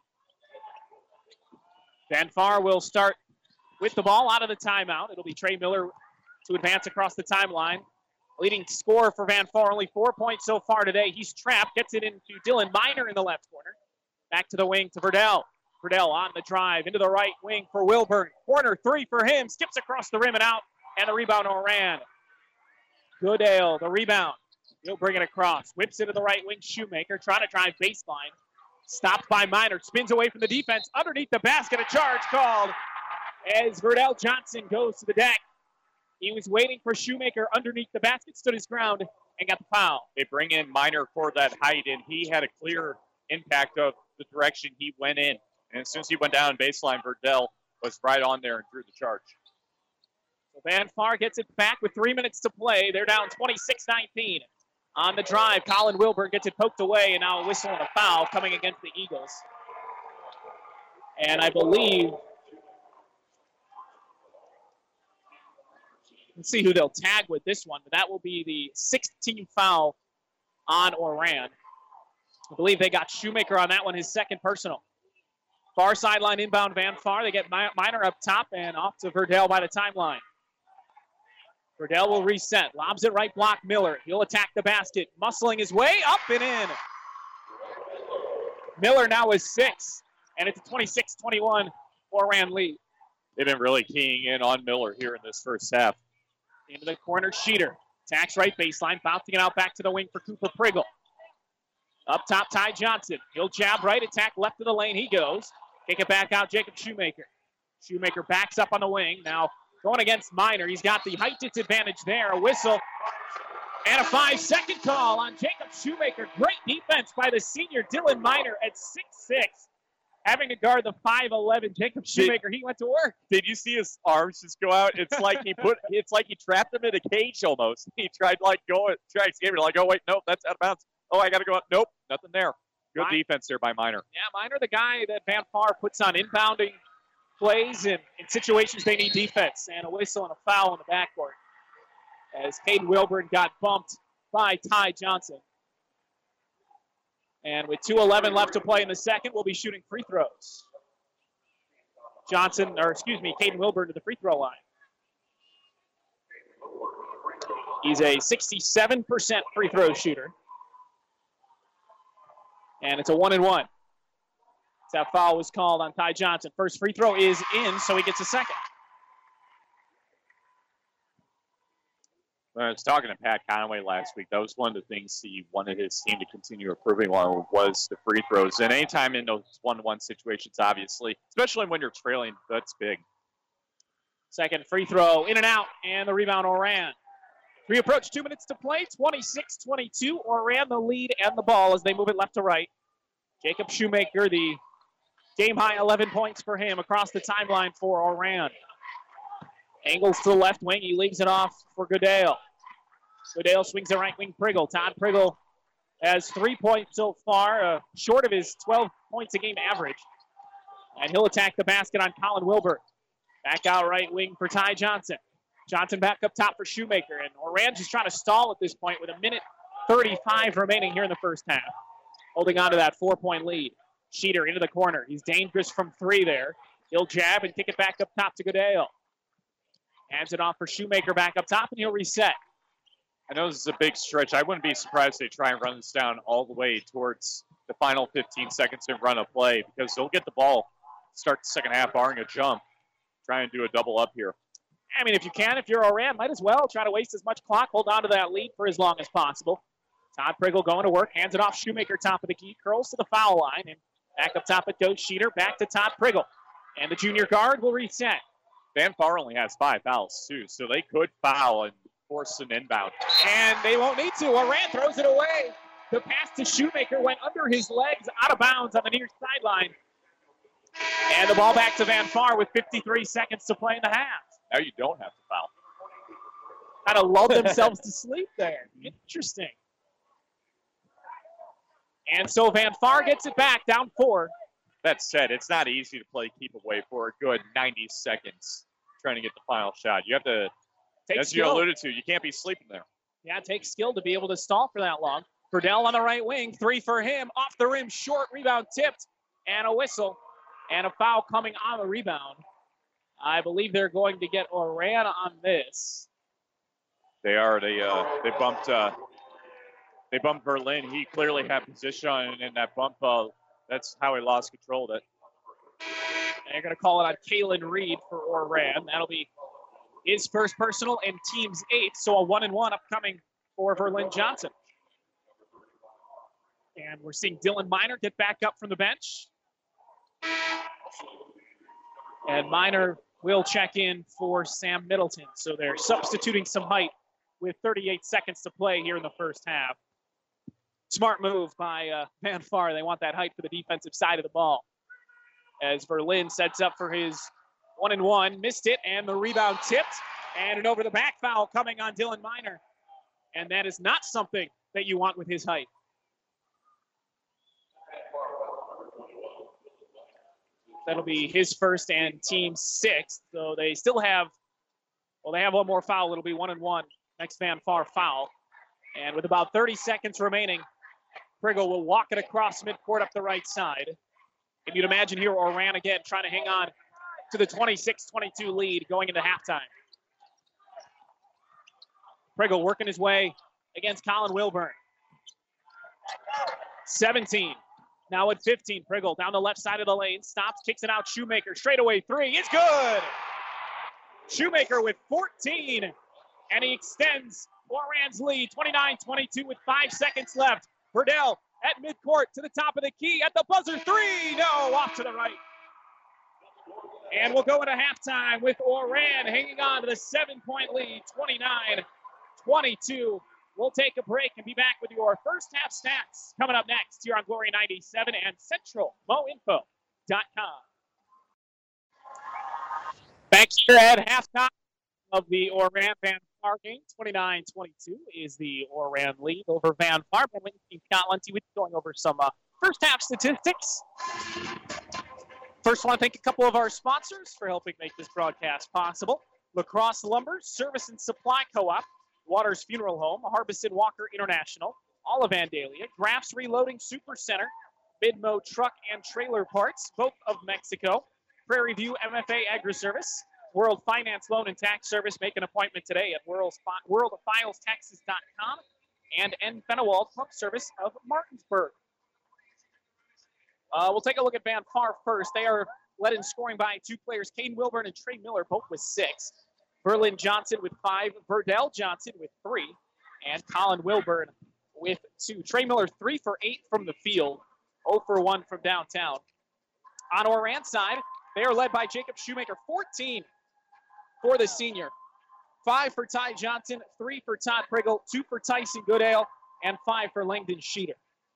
Van Far will start with the ball out of the timeout. It'll be Trey Miller to advance across the timeline. Leading scorer for Van Far, only four points so far today. He's trapped, gets it into Dylan Miner in the left corner. Back to the wing to Verdell. Verdell on the drive into the right wing for Wilburn. Corner three for him, skips across the rim and out, and the rebound Oran. Goodale, the rebound. He'll bring it across. Whips into the right wing. Shoemaker trying to drive baseline. Stopped by Minor. Spins away from the defense. Underneath the basket, a charge called as Verdell Johnson goes to the deck. He was waiting for Shoemaker underneath the basket, stood his ground, and got the foul. They bring in Minor for that height, and he had a clear impact of the direction he went in. And as soon as he went down baseline, Verdell was right on there and drew the charge. So Van Far gets it back with three minutes to play. They're down twenty-six nineteen. On the drive, Colin Wilburn gets it poked away, and now a whistle and a foul coming against the Eagles. And I believe, let's see who they'll tag with this one, but that will be the sixth-team foul on Oran. I believe they got Shoemaker on that one, his second personal. Far sideline inbound Van Far. They get Minor up top and off to Verdell by the timeline. Verdell will reset. Lobs it right block Miller. He'll attack the basket. Muscling his way up and in. Miller now is six. And it's a twenty-six twenty-one Oran lead. They've been really keying in on Miller here in this first half. Into the corner, Sheeter. Attacks right baseline. Bouncing it out back to the wing for Cooper Priggle. Up top, Ty Johnson. He'll jab right, attack left of the lane. He goes. Kick it back out, Jacob Shoemaker. Shoemaker backs up on the wing. Now going against Minor. He's got the height disadvantage there. A whistle and a five-second call on Jacob Shoemaker. Great defense by the senior Dylan Minor at six six. Having to guard the five eleven Jacob Shoemaker. He went to work. Did you see his arms just go out? It's like he put. It's like he trapped him in a cage almost. He tried like going, tried to escape it. Like, oh wait, nope, that's out of bounds. Oh, I got to go up. Nope, nothing there. Good Minor. Defense there by Minor. Yeah, Minor, the guy that Van Far puts on inbounding plays and in situations they need defense. And a whistle and a foul in the backcourt as Caden Wilburn got bumped by Ty Johnson. And with two eleven left to play in the second, we'll be shooting free throws. Johnson, or excuse me, Caden Wilburn to the free throw line. He's a sixty-seven percent free throw shooter. And it's a one and one. That foul was called on Ty Johnson. First free throw is in, so he gets a second. When I was talking to Pat Conaway last week, that was one of the things he wanted his team to continue improving on was the free throws. And anytime in those one-to-one situations, obviously, especially when you're trailing, that's big. Second free throw, in and out, and the rebound Oran. We approach two minutes to play, twenty-six twenty-two. Oran the lead and the ball as they move it left to right. Jacob Shoemaker, the game-high eleven points for him across the timeline for Oran. Angles to the left wing. He leaves it off for Goodale. Goodale swings the right wing Priggle. Todd Priggle has three points so far, uh, short of his twelve points a game average. And he'll attack the basket on Colin Wilbur. Back out right wing for Ty Johnson. Johnson back up top for Shoemaker. And Oran's just trying to stall at this point with a minute thirty-five remaining here in the first half. Holding on to that four-point lead. Sheeter into the corner. He's dangerous from three there. He'll jab and kick it back up top to Goodale. Hands it off for Shoemaker back up top, and he'll reset. I know this is a big stretch. I wouldn't be surprised if they try and run this down all the way towards the final fifteen seconds and run a play because they'll get the ball, start the second half, barring a jump, try and do a double up here. I mean, if you can, if you're Oran, might as well try to waste as much clock, hold on to that lead for as long as possible. Todd Priggle going to work, hands it off Shoemaker, top of the key, curls to the foul line, and back up top it goes Sheeter, back to Todd Priggle. And the junior guard will reset. Van Far only has five fouls, too, so they could foul and force an inbound. And they won't need to. Oran throws it away. The pass to Shoemaker went under his legs, out of bounds on the near sideline. And the ball back to Van Far with fifty-three seconds to play in the half. Now you don't have to foul. Kind of lulled themselves to sleep there. Interesting. And so Van Far gets it back, down four. That said, it's not easy to play keep away for a good ninety seconds trying to get the final shot. You have to, Take as skill. you alluded to, you can't be sleeping there. Yeah, it takes skill to be able to stall for that long. Verdell on the right wing, three for him, off the rim, short, rebound tipped, and a whistle, and a foul coming on the rebound. I believe they're going to get Oran on this. They are. They uh, they bumped. Uh, they bumped Berlin. He clearly had position on it, and that bump. Uh, that's how he lost control of it. And they're going to call it on Kalen Reed for Oran. That'll be his first personal and team's eighth, so a one and one upcoming for Verlin Johnson. And we're seeing Dylan Miner get back up from the bench. And Miner will check in for Sam Middleton. So they're substituting some height with thirty-eight seconds to play here in the first half. Smart move by uh, Van Far. They want that height for the defensive side of the ball. As Verlin sets up for his one and one, missed it, and the rebound tipped. And an over the back foul coming on Dylan Miner. And that is not something that you want with his height. That'll be his first and team sixth. So they still have, well, they have one more foul. It'll be one and one. Next Van Far foul. And with about thirty seconds remaining, Priggle will walk it across midcourt up the right side. And you'd imagine here Oran again trying to hang on to the twenty-six twenty-two lead going into halftime. Priggle working his way against Colin Wilburn. seventeen. Now at fifteen, Priggle down the left side of the lane, stops, kicks it out, Shoemaker, straightaway three, it's good! Shoemaker with fourteen, and he extends Oran's lead, twenty-nine twenty-two with five seconds left. Verdell at midcourt to the top of the key, at the buzzer, three, no, off to the right. And we'll go into halftime with Oran hanging on to the seven-point lead, twenty-nine twenty-two. We'll take a break and be back with your first half stats coming up next here on Glory ninety-seven and Central Mo Info dot com. Back here at halftime of the Oran Van Far game, twenty-nine twenty-two is the Oran lead over Van Far. Ben Lincoln, Scott Lunty with going over some uh, first half statistics. First, I want to thank a couple of our sponsors for helping make this broadcast possible. Lacrosse Lumber, Service and Supply Co-op, Waters Funeral Home, Harbison Walker International, All of Vandalia, Graf's Reloading Super Center, Midmo Truck and Trailer Parts, both of Mexico, Prairie View M F A Agri-Service, World Finance Loan and Tax Service. Make an appointment today at world of files taxes dot com, and N. Fenewald Pump Service of Martinsburg. Uh, we'll take a look at Van Far first. They are led in scoring by two players, Caden Wilburn and Trey Miller, both with six. Verlin Johnson with five, Verdell Johnson with three, and Colin Wilburn with two. Trey Miller, three for eight from the field, zero for one from downtown. On Oran's side, they are led by Jacob Shoemaker, fourteen for the senior. Five for Ty Johnson, three for Todd Priggle, two for Tyson Goodale, and five for Langdon Sheeter.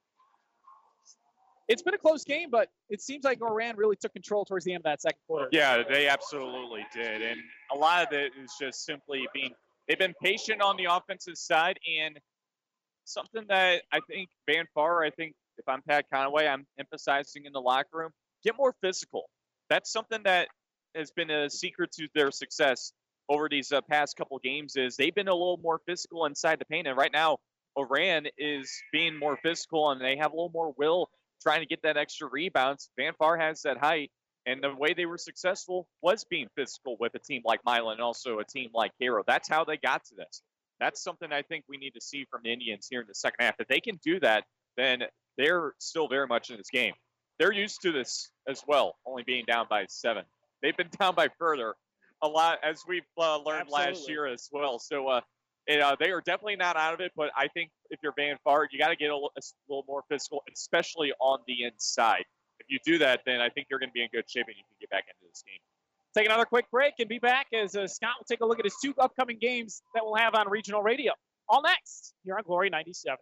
It's been a close game, but it seems like Oran really took control towards the end of that second quarter. Yeah, they absolutely did. And a lot of it is just simply being – they've been patient on the offensive side, and something that I think Van Far, I think if I'm Pat Conaway, I'm emphasizing in the locker room, get more physical. That's something that has been a secret to their success over these uh, past couple games is they've been a little more physical inside the paint. And right now, Oran is being more physical, and they have a little more will trying to get that extra rebounds. Van Far has that height, and the way they were successful was being physical with a team like Milan and also a team like Cairo. That's how they got to this. That's something I think we need to see from the Indians here in the second half. If they can do that, then they're still very much in this game. They're used to this as well, only being down by seven. They've been down by further a lot, as we've uh, learned Absolutely. last year as well. So uh, it, uh, they are definitely not out of it, but I think if you're Van Far, you got to get a, a little more physical, especially on the inside. If you do that, then I think you're going to be in good shape and you can get back into this game. Take another quick break and be back as uh, Scott will take a look at his two upcoming games that we'll have on regional radio. All next, here on Glory ninety-seven.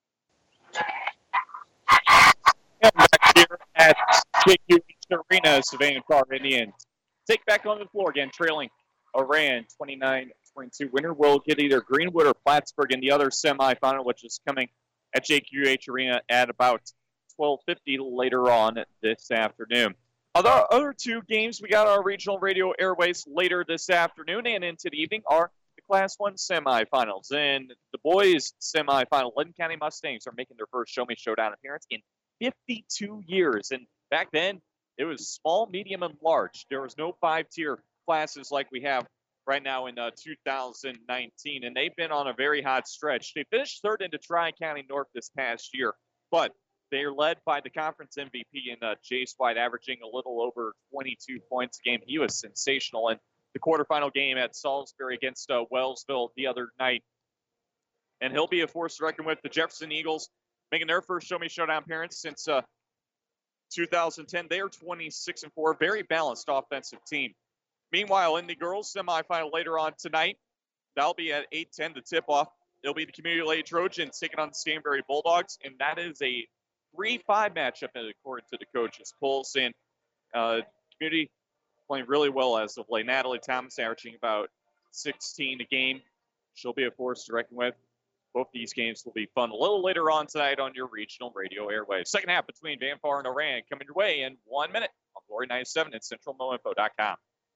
And back here at J Q H Arena, Van Far Indians take back on the floor again, trailing Oran twenty-nine twenty-two. Winner will get either Greenwood or Plattsburgh in the other semifinal, which is coming at J Q H Arena at about twelve fifty later on this afternoon. Other other two games we got our regional radio airways later this afternoon and into the evening are the Class one semifinals. And the boys semifinal, Lynn County Mustangs are making their first Show Me Showdown appearance in fifty-two years. And back then, it was small, medium, and large. There was no five-tier classes like we have right now in uh, two thousand nineteen. And they've been on a very hot stretch. They finished third into Tri-County North this past year, but they are led by the conference M V P in uh, Jace White, averaging a little over twenty-two points a game. He was sensational. And the quarterfinal game at Salisbury against uh, Wellsville the other night. And he'll be a force to reckon with. The Jefferson Eagles making their first Show Me Showdown appearance since uh, two thousand ten. They are twenty-six and four, very balanced offensive team. Meanwhile, in the girls semifinal later on tonight, that'll be at eight ten, the tip-off. It'll be the Community Lady Trojans taking on the Stanberry Bulldogs, and that is a three five matchup according to the coaches. Polls in uh, Community playing really well as of late. Natalie Thomas averaging about sixteen a game. She'll be a force to reckon with. Both these games will be fun a little later on tonight on your regional radio airwaves. Second half between Van Far and Oran coming your way in one minute on Glory ninety-seven and Central Mo Info dot com.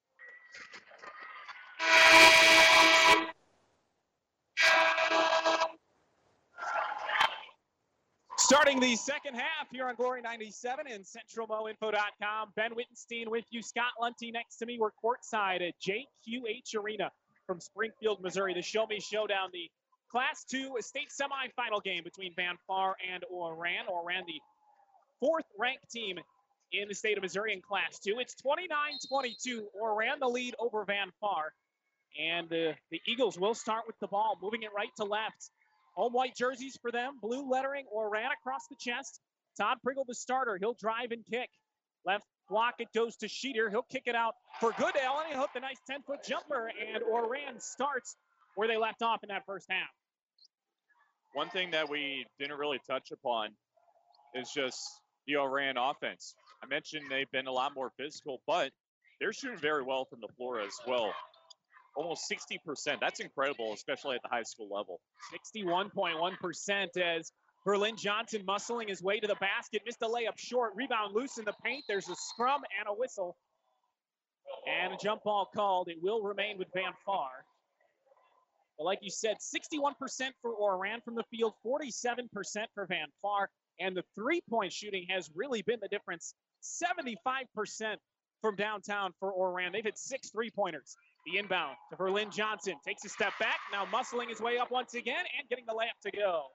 Starting the second half here on Glory ninety-seven and Central Mo Info dot com. Ben Wittenstein with you. Scott Lunty next to me. We're courtside at J Q H Arena from Springfield, Missouri. The Show Me Showdown, the Class two state semifinal game between Van Far and Oran. Oran, the fourth-ranked team in the state of Missouri in Class two. It's twenty-nine twenty-two. Oran the lead over Van Far. And uh, the Eagles will start with the ball, moving it right to left. Home white jerseys for them. Blue lettering, Oran across the chest. Todd Priggle, the starter. He'll drive and kick. Left block, it goes to Sheeter. He'll kick it out for Goodale, and he'll hook a nice ten-foot jumper. And Oran starts where they left off in that first half. One thing that we didn't really touch upon is just the Oran offense. I mentioned they've been a lot more physical, but they're shooting very well from the floor as well. Almost sixty percent. That's incredible, especially at the high school level. sixty-one point one percent as Berlin Johnson muscling his way to the basket. Missed a layup short. Rebound loose in the paint. There's a scrum and a whistle. And a jump ball called. It will remain with Van Far. But like you said, sixty-one percent for Oran from the field, forty-seven percent for Van Far. And the three-point shooting has really been the difference. seventy-five percent from downtown for Oran. They've hit six three-pointers. The inbound to Berlin Johnson. Takes a step back. Now muscling his way up once again and getting the layup to go.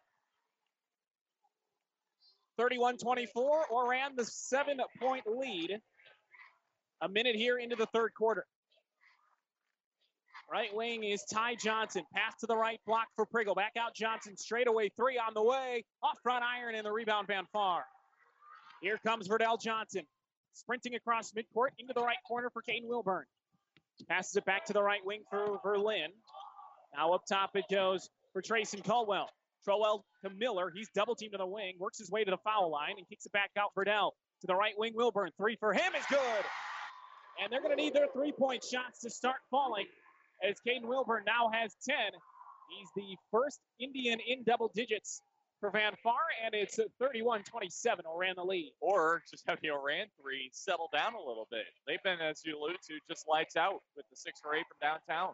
thirty-one twenty-four. Oran the seven-point lead. A minute here into the third quarter. Right wing is Ty Johnson. Pass to the right block for Priggle. Back out Johnson. Straightaway three on the way. Off front iron and the rebound Van Far. Here comes Verdell Johnson. Sprinting across midcourt into the right corner for Caden Wilburn. Passes it back to the right wing for Berlin. Now up top it goes for Trayson Caldwell. Trowell to Miller. He's double teamed to the wing. Works his way to the foul line and kicks it back out for Verdell. To the right wing Wilburn. Three for him is good. And they're going to need their three-point shots to start falling. As Caden Wilburn now has ten. He's the first Indian in double digits for Van Far, and it's thirty-one twenty-seven. Oran the lead. Or just have the Oran three settle down a little bit. They've been, as you alluded to, just lights out with the six for eight from downtown.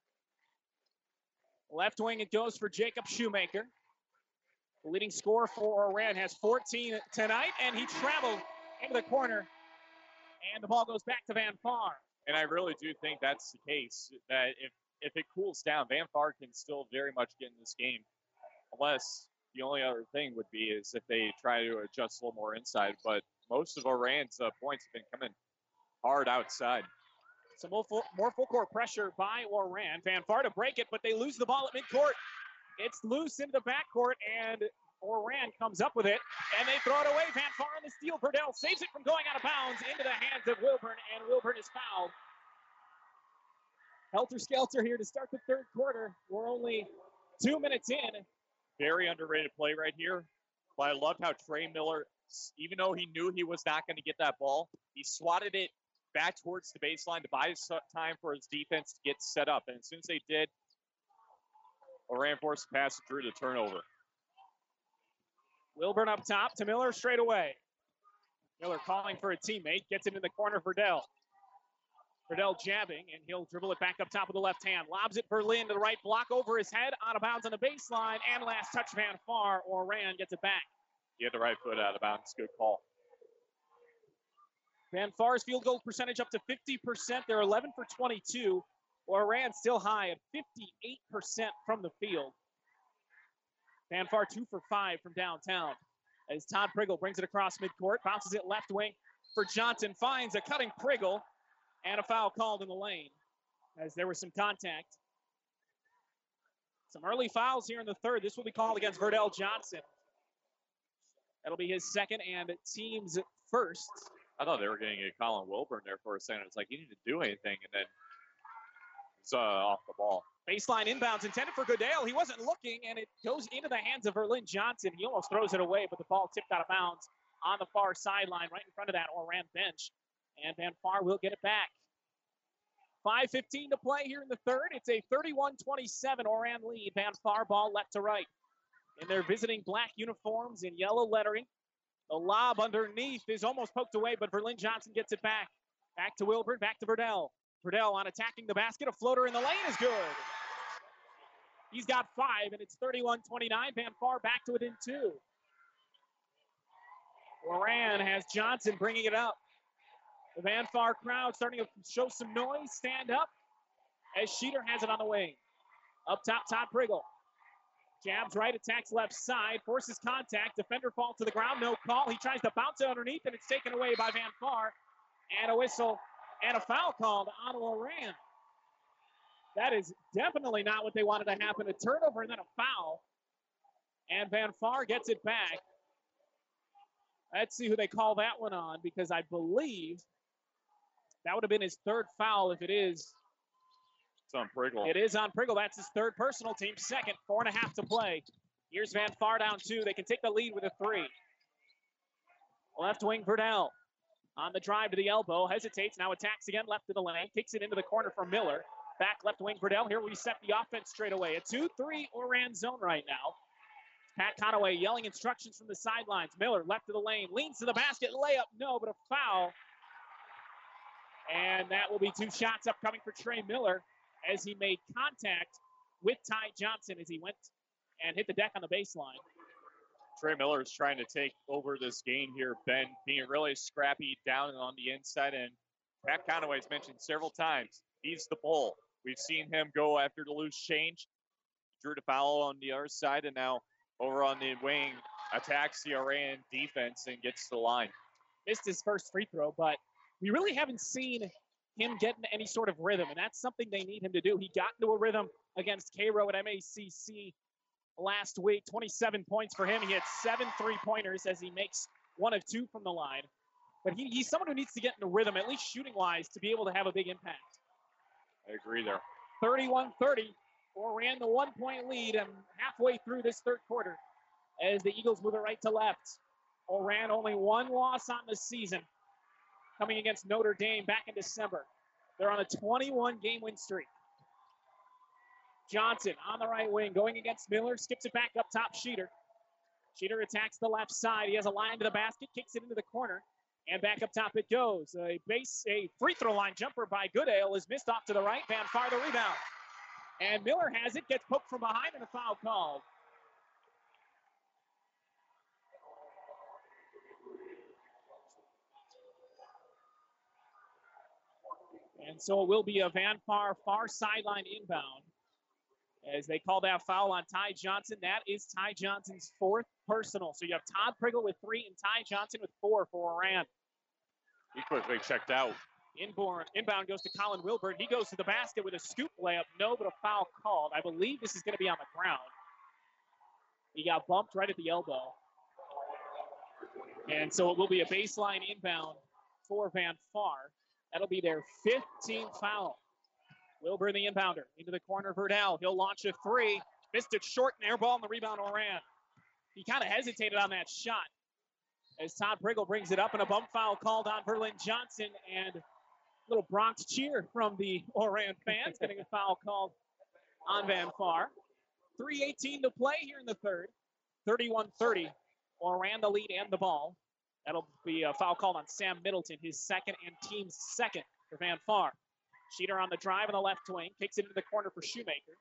Left wing it goes for Jacob Shoemaker. The leading scorer for Oran has fourteen tonight, and he traveled into the corner, and the ball goes back to Van Far. And I really do think that's the case, that if, if it cools down, Van Far can still very much get in this game. Unless the only other thing would be is if they try to adjust a little more inside. But most of Oran's uh, points have been coming hard outside. Some more full, more full court pressure by Oran. Van Far to break it, but they lose the ball at midcourt. It's loose into the backcourt, and Oran comes up with it, and they throw it away. Van Far on the steal. Verdell saves it from going out of bounds into the hands of Wilburn, and Wilburn is fouled. Helter-skelter here to start the third quarter. We're only two minutes in. Very underrated play right here. But I loved how Trey Miller, even though he knew he was not going to get that ball, he swatted it back towards the baseline to buy time for his defense to get set up. And as soon as they did, Oran forced the pass and drew the turnover. Wilburn up top to Miller straight away. Miller calling for a teammate. Gets it in the corner for Verdell. Verdell jabbing, and he'll dribble it back up top with the left hand. Lobs it Berlin to the right block over his head. Out of bounds on the baseline. And last touch Van Far. Oran gets it back. He had the right foot out of bounds. Good call. Van Far's field goal percentage up to fifty percent. They're eleven for twenty-two. Oran still high at fifty-eight percent from the field. Van Far two for five from downtown. As Todd Priggle brings it across midcourt, bounces it left wing for Johnson, finds a cutting Priggle, and a foul called in the lane. as there was some contact. Some early fouls here in the third. This will be called against Verdell Johnson. That'll be his second and team's first. I thought they were getting a Colin Wilburn there for a second. It's like he didn't do anything, and then it's uh, off the ball. Baseline inbounds intended for Goodale. He wasn't looking, and it goes into the hands of Verlin Johnson. He almost throws it away, but the ball tipped out of bounds on the far sideline, right in front of that Oran bench. And Van Far will get it back. five fifteen to play here in the third. It's a thirty-one twenty-seven Oran lead. Van Far ball left to right. In their visiting black uniforms in yellow lettering. The lob underneath is almost poked away, but Verlin Johnson gets it back. Back to Wilburn, back to Verdell. Verdell on attacking the basket. A floater in the lane is good. He's got five, and it's thirty-one twenty-nine. Van Far back to within two. Oran has Johnson bringing it up. The Van Far crowd starting to show some noise. Stand up as Sheeter has it on the wing. Up top, Todd Priggle. Jabs right, attacks left side, forces contact. Defender falls to the ground, no call. He tries to bounce it underneath, and it's taken away by Van Far. And a whistle and a foul called on Oran. That is definitely not what they wanted to happen. A turnover and then a foul. And Van Far gets it back. Let's see who they call that one on, because I believe that would have been his third foul if it is. It's on Priggle. It is on Priggle. That's his third personal, team second. Four and a half to play. Here's Van Far down two. They can take the lead with a three. Left wing Verdell on the drive to the elbow. Hesitates, now attacks again left to the lane. Kicks it into the corner for Miller. Back left wing Verdell. Here we set the offense straight away. A two three Oran zone right now. Pat Conaway yelling instructions from the sidelines. Miller left to the lane. Leans to the basket. Layup, no, but a foul. And that will be two shots upcoming for Trey Miller as he made contact with Ty Johnson as he went and hit the deck on the baseline. Trey Miller is trying to take over this game here, Ben, being really scrappy down on the inside. And Pat Conaway's mentioned several times, he's the bull. We've seen him go after the loose change. Drew to foul on the other side, and now over on the wing, attacks the Oran defense and gets to the line. Missed his first free throw, but we really haven't seen him get into any sort of rhythm, and that's something they need him to do. He got into a rhythm against Cairo at M A C C last week. twenty-seven points for him. He had seven three-pointers as he makes one of two from the line. But he, he's someone who needs to get into rhythm, at least shooting-wise, to be able to have a big impact. I agree there. thirty-one thirty. Oran the one-point lead and halfway through this third quarter as the Eagles move it right to left. Oran only one loss on the season, coming against Notre Dame back in December. They're on a twenty-one game win streak. Johnson on the right wing going against Miller, skips it back up top, Sheeter. Sheeter attacks the left side. He has a line to the basket, kicks it into the corner, and back up top it goes. A base, a free throw line jumper by Goodale is missed off to the right. Van Far the rebound. And Miller has it, gets poked from behind, and a foul called. And so it will be a Van Far far sideline inbound as they call that foul on Ty Johnson. That is Ty Johnson's fourth personal. So you have Todd Priggle with three and Ty Johnson with four for Oran. He quickly checked out. Inbound, inbound goes to Colin Wilburn. He goes to the basket with a scoop layup. No, but a foul called. I believe this is going to be on the ground. He got bumped right at the elbow. And so it will be a baseline inbound for Van Far. That'll be their fifteenth foul. Wilburn, the inbounder, into the corner. Verdell, he'll launch a three. Missed it short and air ball on the rebound, Oran. He kind of hesitated on that shot as Todd Priggle brings it up, and a bump foul called on Verlin Johnson, and a little Bronx cheer from the Oran fans, getting a foul called on Van Far. three eighteen to play here in the third. thirty-one thirty. Oran the lead and the ball. That'll be a foul called on Sam Middleton, his second and team's second for Van Far. Sheeter on the drive on the left wing, kicks it into the corner for Shoemaker.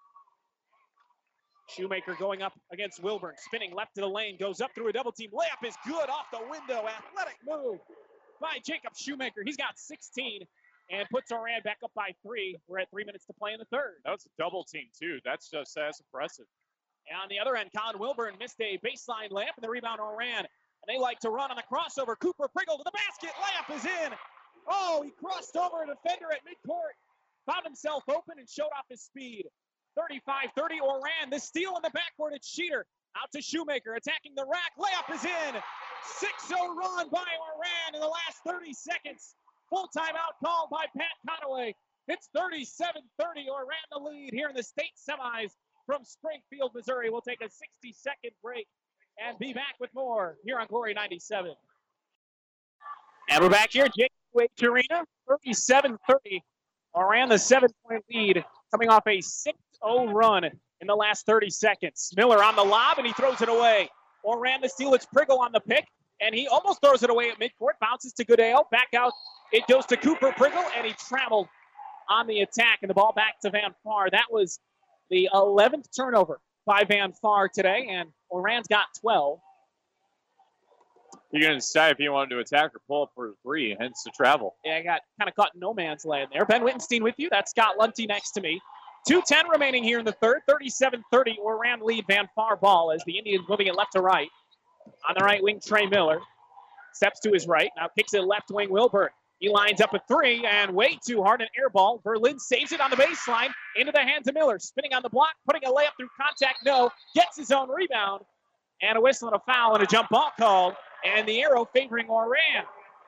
Shoemaker going up against Wilburn, spinning left to the lane, goes up through a double team. Layup is good off the window. Athletic move by Jacob Shoemaker. He's got sixteen and puts Oran back up by three. We're at three minutes to play in the third. That was a double team, too. That's just that's impressive. And on the other end, Colin Wilburn missed a baseline layup, and the rebound Oran. And they like to run on the crossover. Cooper Priggle to the basket. Layup is in. Oh, he crossed over a defender at midcourt. found himself open and showed off his speed. thirty-five thirty, Oran, the steal in the backcourt, it's Sheeter. Out to Shoemaker, attacking the rack, layup is in. six oh run by Oran in the last thirty seconds. Full timeout called by Pat Conaway. It's thirty-seven thirty, Oran the lead here in the state semis from Springfield, Missouri. We'll take a sixty-second break and be back with more here on Glory ninety-seven. And we're back here at J Q H Arena, thirty-seven thirty. Oran the seven-point lead coming off a six oh run in the last thirty seconds. Miller on the lob, and he throws it away. Oran the steal, it's Priggle on the pick, and he almost throws it away at midcourt. Bounces to Goodale, back out. It goes to Cooper Priggle, and he traveled on the attack, and the ball back to Van Far. That was the eleventh turnover by Van Far today, and Oran's got twelve. You're going to decide if you wanted to attack or pull up for a three, hence the travel. Yeah, I got kind of caught in no man's land there. Ben Wittenstein with you. That's Scott Lunty next to me. two ten remaining here in the third. thirty-seven thirty, Oran lead Van Far ball as the Indians moving it left to right. On the right wing, Trey Miller steps to his right. Now kicks it left wing, Wilburn. He lines up a three, and way too hard an air ball. Berlin saves it on the baseline into the hands of Miller. Spinning on the block, putting a layup through contact, no. Gets his own rebound. And a whistle and a foul and a jump ball called. And the arrow favoring Oran.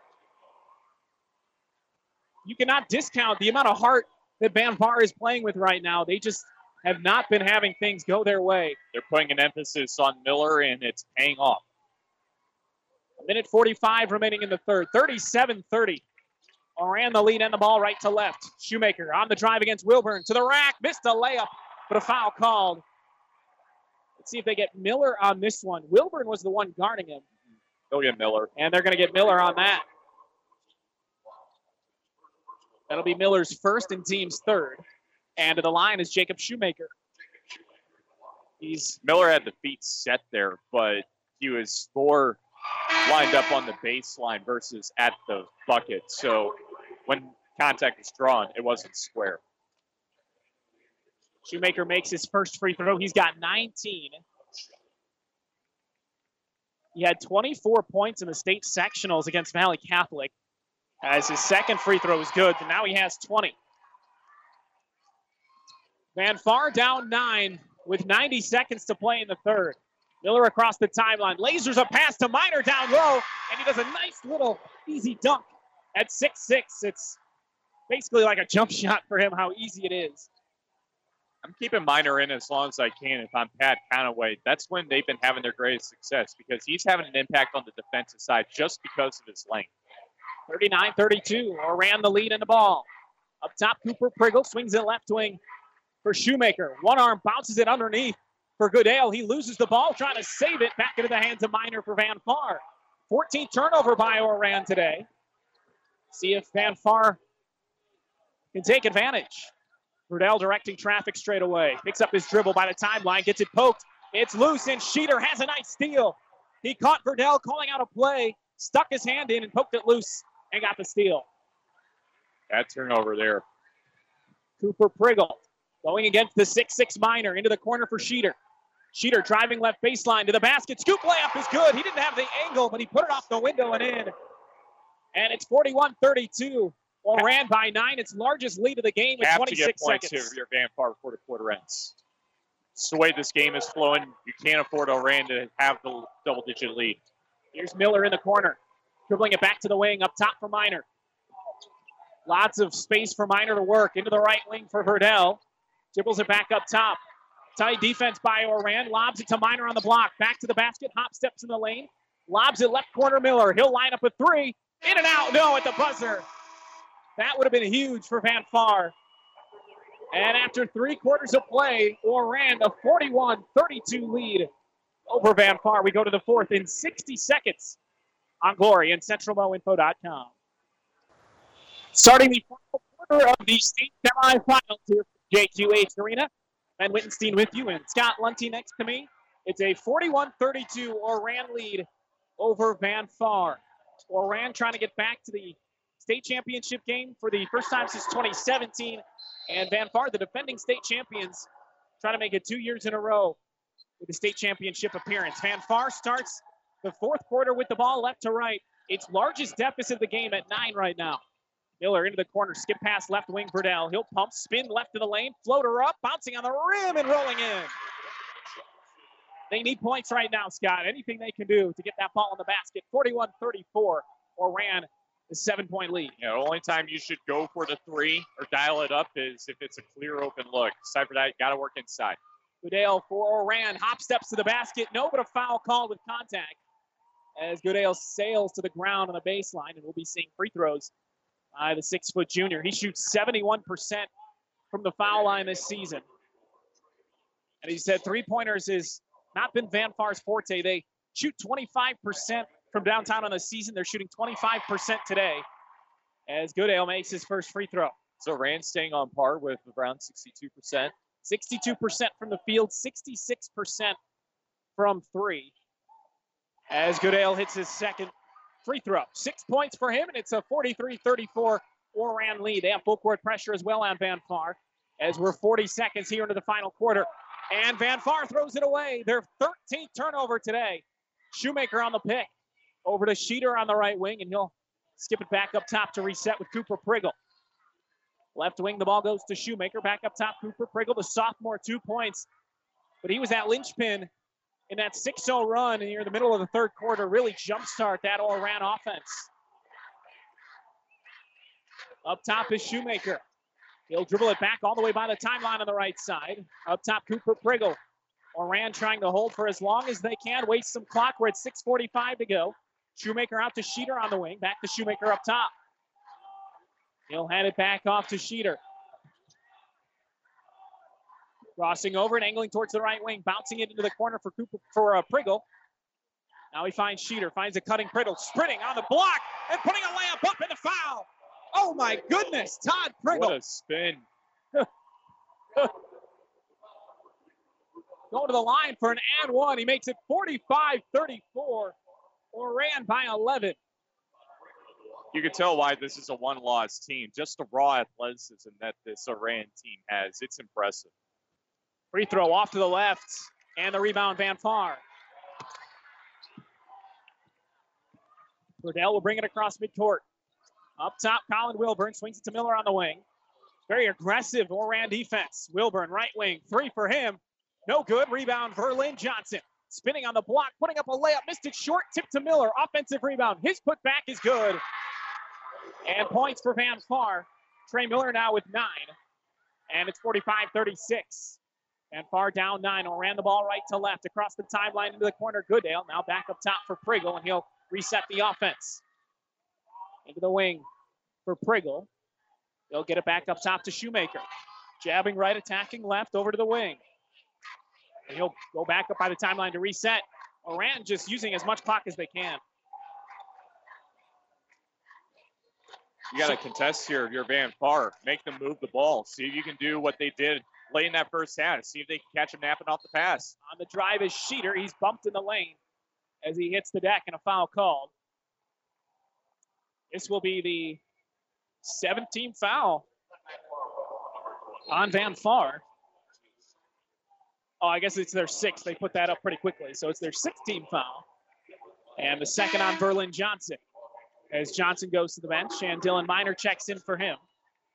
You cannot discount the amount of heart that Van Far is playing with right now. They just have not been having things go their way. They're putting an emphasis on Miller, and it's paying off. A minute forty-five remaining in the third. thirty-seven thirty. Oran the lead and the ball right to left. Shoemaker on the drive against Wilburn. To the rack. Missed a layup, but a foul called. Let's see if they get Miller on this one. Wilburn was the one guarding him. They'll get Miller. And they're going to get Miller on that. That'll be Miller's first and team's third. And to the line is Jacob Shoemaker. He's Miller had the feet set there, but he was more lined up on the baseline versus at the bucket. So when contact was drawn, it wasn't square. Shoemaker makes his first free throw. He's got nineteen. He had twenty-four points in the state sectionals against Valley Catholic. As his second free throw is good, and now he has twenty. Van Far down nine with ninety seconds to play in the third. Miller across the timeline. Lasers a pass to Minor down low, and he does a nice little easy dunk at six six. It's basically like a jump shot for him, how easy it is. I'm keeping Minor in as long as I can if I'm Pat Conaway. That's when they've been having their greatest success because he's having an impact on the defensive side just because of his length. thirty-nine thirty-two, Oran the lead in the ball. Up top, Cooper Priggle swings it left wing for Shoemaker. One arm bounces it underneath for Goodale. He loses the ball, trying to save it back into the hands of Minor for Van Far. fourteenth turnover by Oran today. See if Van Far can take advantage. Rudell directing traffic straight away. Picks up his dribble by the timeline, gets it poked. It's loose, and Sheeter has a nice steal. He caught Verdell calling out a play, stuck his hand in and poked it loose and got the steal. That turnover there. Cooper Priggle going against the six six Minor into the corner for Sheeter. Sheeter driving left baseline to the basket. Scoop layup is good. He didn't have the angle, but he put it off the window and in. And it's forty-one thirty-two. Oran by nine, its largest lead of the game with twenty-six seconds. seconds. Here for your Van Far before the quarter ends. It's the way this game is flowing. You can't afford Oran to have the double-digit lead. Here's Miller in the corner, dribbling it back to the wing, up top for Minor. Lots of space for Minor to work. Into the right wing for Verdell. Dribbles it back up top. Tight defense by Oran. Lobs it to Minor on the block. Back to the basket. Hop steps in the lane. Lobs it left corner Miller. He'll line up a three. In and out. No, at the buzzer. That would have been huge for Van Far. And after three quarters of play, Oran a forty-one thirty-two lead over Van Far. We go to the fourth in sixty seconds on Glory and Central Mo Info dot com. Starting the final quarter of the state semifinals here for J Q H Arena. Ben Wittenstein with you and Scott Lunty next to me. It's a forty-one thirty-two Oran lead over Van Far. Oran trying to get back to the state championship game for the first time since twenty seventeen. And Van Far, the defending state champions, trying to make it two years in a row with the state championship appearance. Van Far starts the fourth quarter with the ball left to right. Its largest deficit of the game at nine right now. Miller into the corner, skip pass left wing, Verdell. He'll pump, spin left of the lane, floater up, bouncing on the rim and rolling in. They need points right now, Scott. Anything they can do to get that ball in the basket. forty-one thirty-four, Oran a seven-point lead. Yeah, the only time you should go for the three or dial it up is if it's a clear open look. Aside from that, you got to work inside. Goodale for Oran, hop steps to the basket. No, but a foul called with contact as Goodale sails to the ground on the baseline, and we'll be seeing free throws by the six-foot junior. He shoots seventy-one percent from the foul line this season. And he said three-pointers has not been Van Far's forte. They shoot twenty-five percent from downtown on the season. They're shooting twenty-five percent today as Goodale makes his first free throw. So Rand staying on par with around sixty-two percent. sixty-two percent from the field, sixty-six percent from three. As Goodale hits his second free throw. Six points for him, and it's a forty-three thirty-four Oran lead. They have full court pressure as well on Van Far as we're forty seconds here into the final quarter. And Van Far throws it away. Their thirteenth turnover today. Shoemaker on the pick. Over to Sheeter on the right wing, and he'll skip it back up top to reset with Cooper Priggle. Left wing, the ball goes to Shoemaker. Back up top, Cooper Priggle, the sophomore, two points. But he was that linchpin in that six oh run near the middle of the third quarter, really jumpstart that Oran offense. Up top is Shoemaker. He'll dribble it back all the way by the timeline on the right side. Up top, Cooper Priggle. Oran trying to hold for as long as they can, waste some clock. We're at six forty-five to go. Shoemaker out to Sheeter on the wing. Back to Shoemaker up top. He'll hand it back off to Sheeter. Crossing over and angling towards the right wing. Bouncing it into the corner for Cooper, for uh, Priggle. Now he finds Sheeter. Finds a cutting Priggle. Sprinting on the block and putting a layup up in the foul. Oh, my goodness. Todd Priggle. What a spin. Going to the line for an and one. He makes it forty-five thirty-four. Oran by eleven. You can tell why this is a one-loss team. Just the raw athleticism that this Oran team has. It's impressive. Free throw off to the left. And the rebound, Van Far. Verdell will bring it across midcourt. Up top, Colin Wilburn swings it to Miller on the wing. Very aggressive Oran defense. Wilburn, right wing. Three for him. No good. Rebound, Verlin Johnson. Spinning on the block, putting up a layup. Missed it short. Tip to Miller. Offensive rebound. His putback is good. And points for Van Far. Trey Miller now with nine. And it's forty-five thirty-six. Van Far down nine. Oran the ball right to left. Across the timeline into the corner. Goodale now back up top for Priggle, and he'll reset the offense. Into the wing for Priggle. He'll get it back up top to Shoemaker. Jabbing right, attacking left, over to the wing. And he'll go back up by the timeline to reset. Oran just using as much clock as they can. You got to contest here, your Van Far. Make them move the ball. See if you can do what they did late in that first half. See if they can catch him napping off the pass. On the drive is Sheeter. He's bumped in the lane as he hits the deck, and a foul called. This will be the seventeenth foul on Van Far. Oh, I guess it's their sixth. They put that up pretty quickly. So it's their sixteenth foul. And the second on Verlin Johnson. As Johnson goes to the bench and Dylan Miner checks in for him.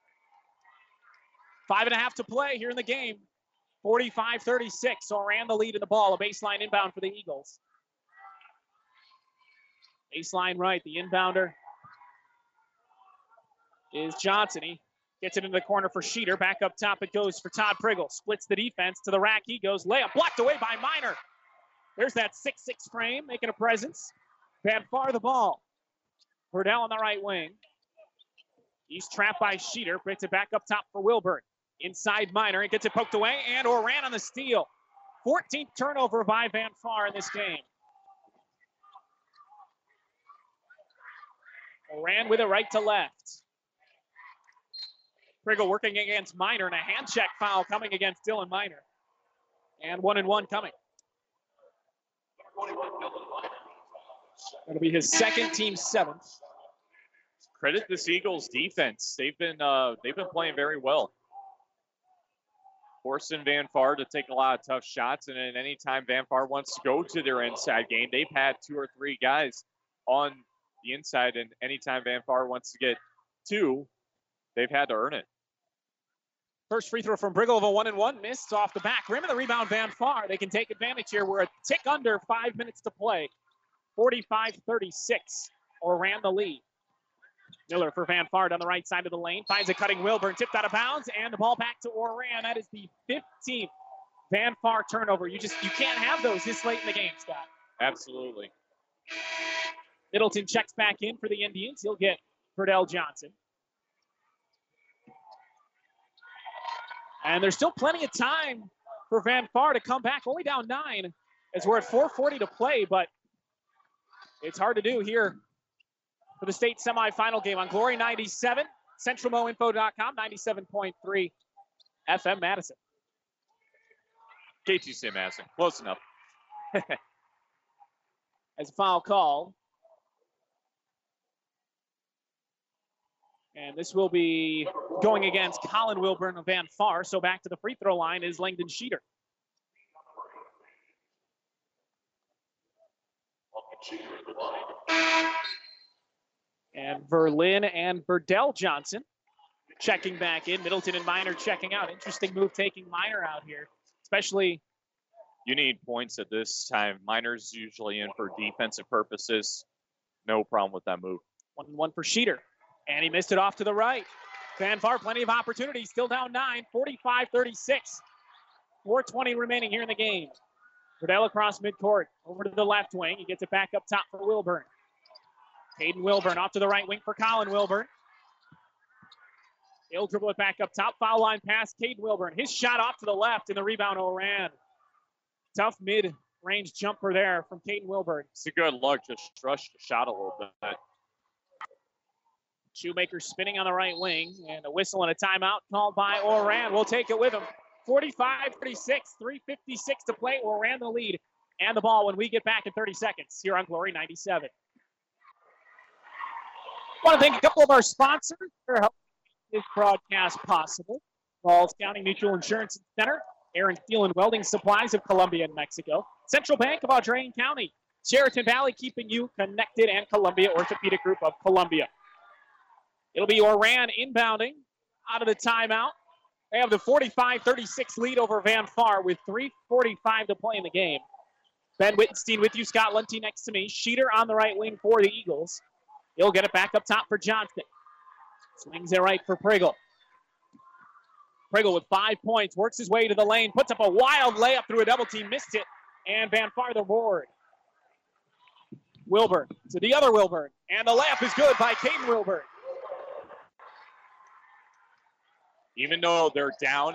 Five and a half to play here in the game. forty-five thirty-six. Oran the lead in the ball. A baseline inbound for the Eagles. Baseline right. The inbounder is Johnson. He gets it into the corner for Sheeter. Back up top it goes for Todd Priggle. Splits the defense to the rack. He goes. Layup blocked away by Miner. There's that six six frame making a presence. Van Far the ball. Verdell on the right wing. He's trapped by Sheeter. Brings it back up top for Wilburn. Inside Miner. He gets it poked away. And Oran on the steal. fourteenth turnover by Van Far in this game. Oran with it right to left. Priggle working against Miner, and a hand check foul coming against Dylan Miner. And one and one coming. That'll be his second, team seventh. Credit this Eagles defense. They've been uh, they've been playing very well. Forcing Van Far to take a lot of tough shots, and then anytime Van Far wants to go to their inside game, they've had two or three guys on the inside, and anytime Van Far wants to get two, they've had to earn it. First free throw from Briggle of a one and one, missed off the back rim of the rebound. Van Far. They can take advantage here. We're a tick under five minutes to play. forty-five thirty-six, or ran the lead. Miller for Van Far down the right side of the lane. Finds a cutting Wilburn, tipped out of bounds, and the ball back to Oran. That is the fifteenth Van Far turnover. You just you can't have those this late in the game, Scott. Absolutely. Middleton checks back in for the Indians. He'll get Verdell Johnson. And there's still plenty of time for Van Far to come back. Only down nine as we're at four forty to play, but it's hard to do here for the state semifinal game on Glory ninety-seven, central mo info dot com, ninety-seven point three F M Madison. K T C Madison, close enough. As a foul call. And this will be going against Colin Wilburn of Van Far. So back to the free throw line is Langdon Sheeter. And Verlin and Verdell Johnson checking back in. Middleton and Minor checking out. Interesting move taking Minor out here, especially. You need points at this time. Minor's usually in for defensive purposes. No problem with that move. One and one for Sheeter. And he missed it off to the right. Van Far, plenty of opportunities. Still down nine, forty-five thirty-six. four twenty remaining here in the game. Verdell across midcourt. Over to the left wing. He gets it back up top for Wilburn. Caden Wilburn off to the right wing for Colin Wilburn. He'll dribble it back up top. Foul line pass, Caden Wilburn. His shot off to the left, and the rebound Oran. Tough mid-range jumper there from Caden Wilburn. It's a good look. Just rushed the shot a little bit. Shoemaker spinning on the right wing, and a whistle and a timeout called by Oran. We'll take it with him. forty-five thirty-six, three fifty-six to play. Oran the lead and the ball when we get back in thirty seconds here on Glory ninety-seven. I want to thank a couple of our sponsors for helping make this broadcast possible. Falls County Mutual Insurance Center, Aaron Steel and Welding Supplies of Columbia and Mexico, Central Bank of Audrain County, Sheraton Valley keeping you connected, and Columbia Orthopedic Group of Columbia. It'll be Oran inbounding out of the timeout. They have the forty-five thirty-six lead over Van Far with three forty-five to play in the game. Ben Wittenstein with you, Scott Lunty next to me. Sheeter on the right wing for the Eagles. He'll get it back up top for Johnston. Swings it right for Priggle. Priggle with five points, works his way to the lane, puts up a wild layup through a double team, missed it, and Van Far the board. Wilburn to the other Wilburn, and the layup is good by Caden Wilburn. Even though they're down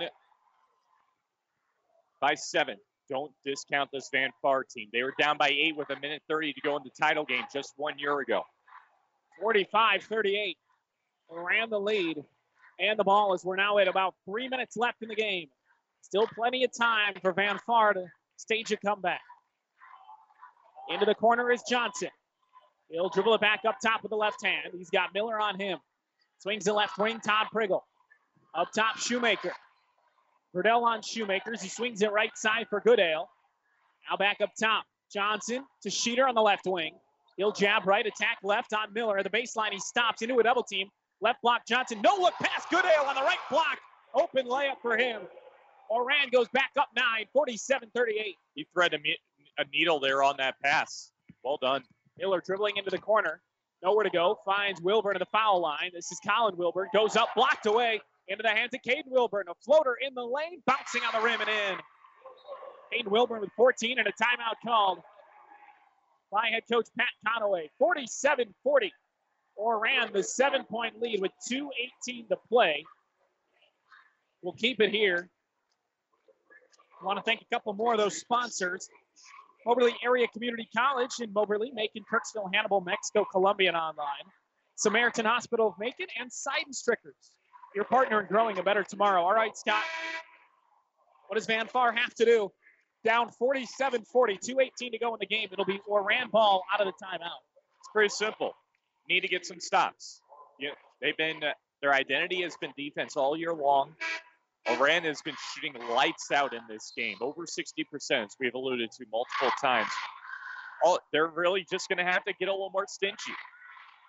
by seven, don't discount this Van Far team. They were down by eight with a minute thirty to go in the title game just one year ago. forty-five thirty-eight. Ran the lead. And the ball is we're now at about three minutes left in the game. Still plenty of time for Van Far to stage a comeback. Into the corner is Johnson. He'll dribble it back up top with the left hand. He's got Miller on him. Swings the left wing, Todd Priggle. Up top, Shoemaker. Verdell on Shoemakers. He swings it right side for Goodale. Now back up top. Johnson to Sheeter on the left wing. He'll jab right, attack left on Miller. At the baseline, he stops into a double team. Left block, Johnson. No look pass, Goodale on the right block. Open layup for him. Oran goes back up nine, forty-seven thirty-eight. He threaded a needle there on that pass. Well done. Miller dribbling into the corner. Nowhere to go. Finds Wilburn at the foul line. This is Colin Wilburn. Goes up, blocked away. Into the hands of Caden Wilburn. A floater in the lane, bouncing on the rim and in. Caden Wilburn with fourteen and a timeout called by head coach Pat Conaway. forty-seven forty. Oran the seven-point lead with two eighteen to play. We'll keep it here. I want to thank a couple more of those sponsors. Moberly Area Community College in Moberly, Macon, Kirksville, Hannibal, Mexico, Columbia, and online. Samaritan Hospital of Macon and Seidenstrickers, your partner in growing a better tomorrow. All right, Scott. What does Van Far have to do? Down forty-seven forty, two eighteen to go in the game. It'll be Oran ball out of the timeout. It's pretty simple. Need to get some stops. Yeah, they've been uh, their identity has been defense all year long. Oran has been shooting lights out in this game, over sixty percent, as we've alluded to multiple times. All, they're really just going to have to get a little more stingy.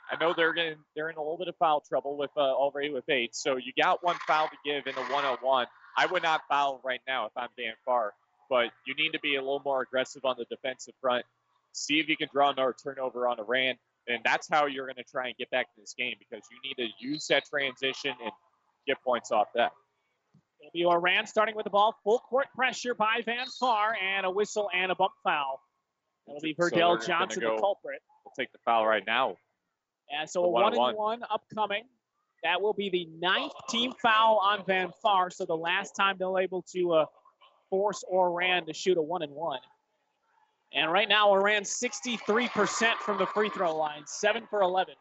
I know they're in, they're in a little bit of foul trouble with uh, already with eight. So you got one foul to give in a one-on-one. I would not foul right now if I'm Van Far, but you need to be a little more aggressive on the defensive front. See if you can draw another turnover on Oran, and that's how you're going to try and get back in this game because you need to use that transition and get points off that. It'll be Oran starting with the ball. Full court pressure by Van Far, and a whistle and a bump foul. It'll be Verdell so Johnson, go, the culprit. We'll take the foul right now. And so a one and one upcoming. That will be the ninth team foul on Van Far. So the last time they'll able to uh, force Oran to shoot a one and one. And right now Oran sixty-three percent from the free throw line, seven for eleven.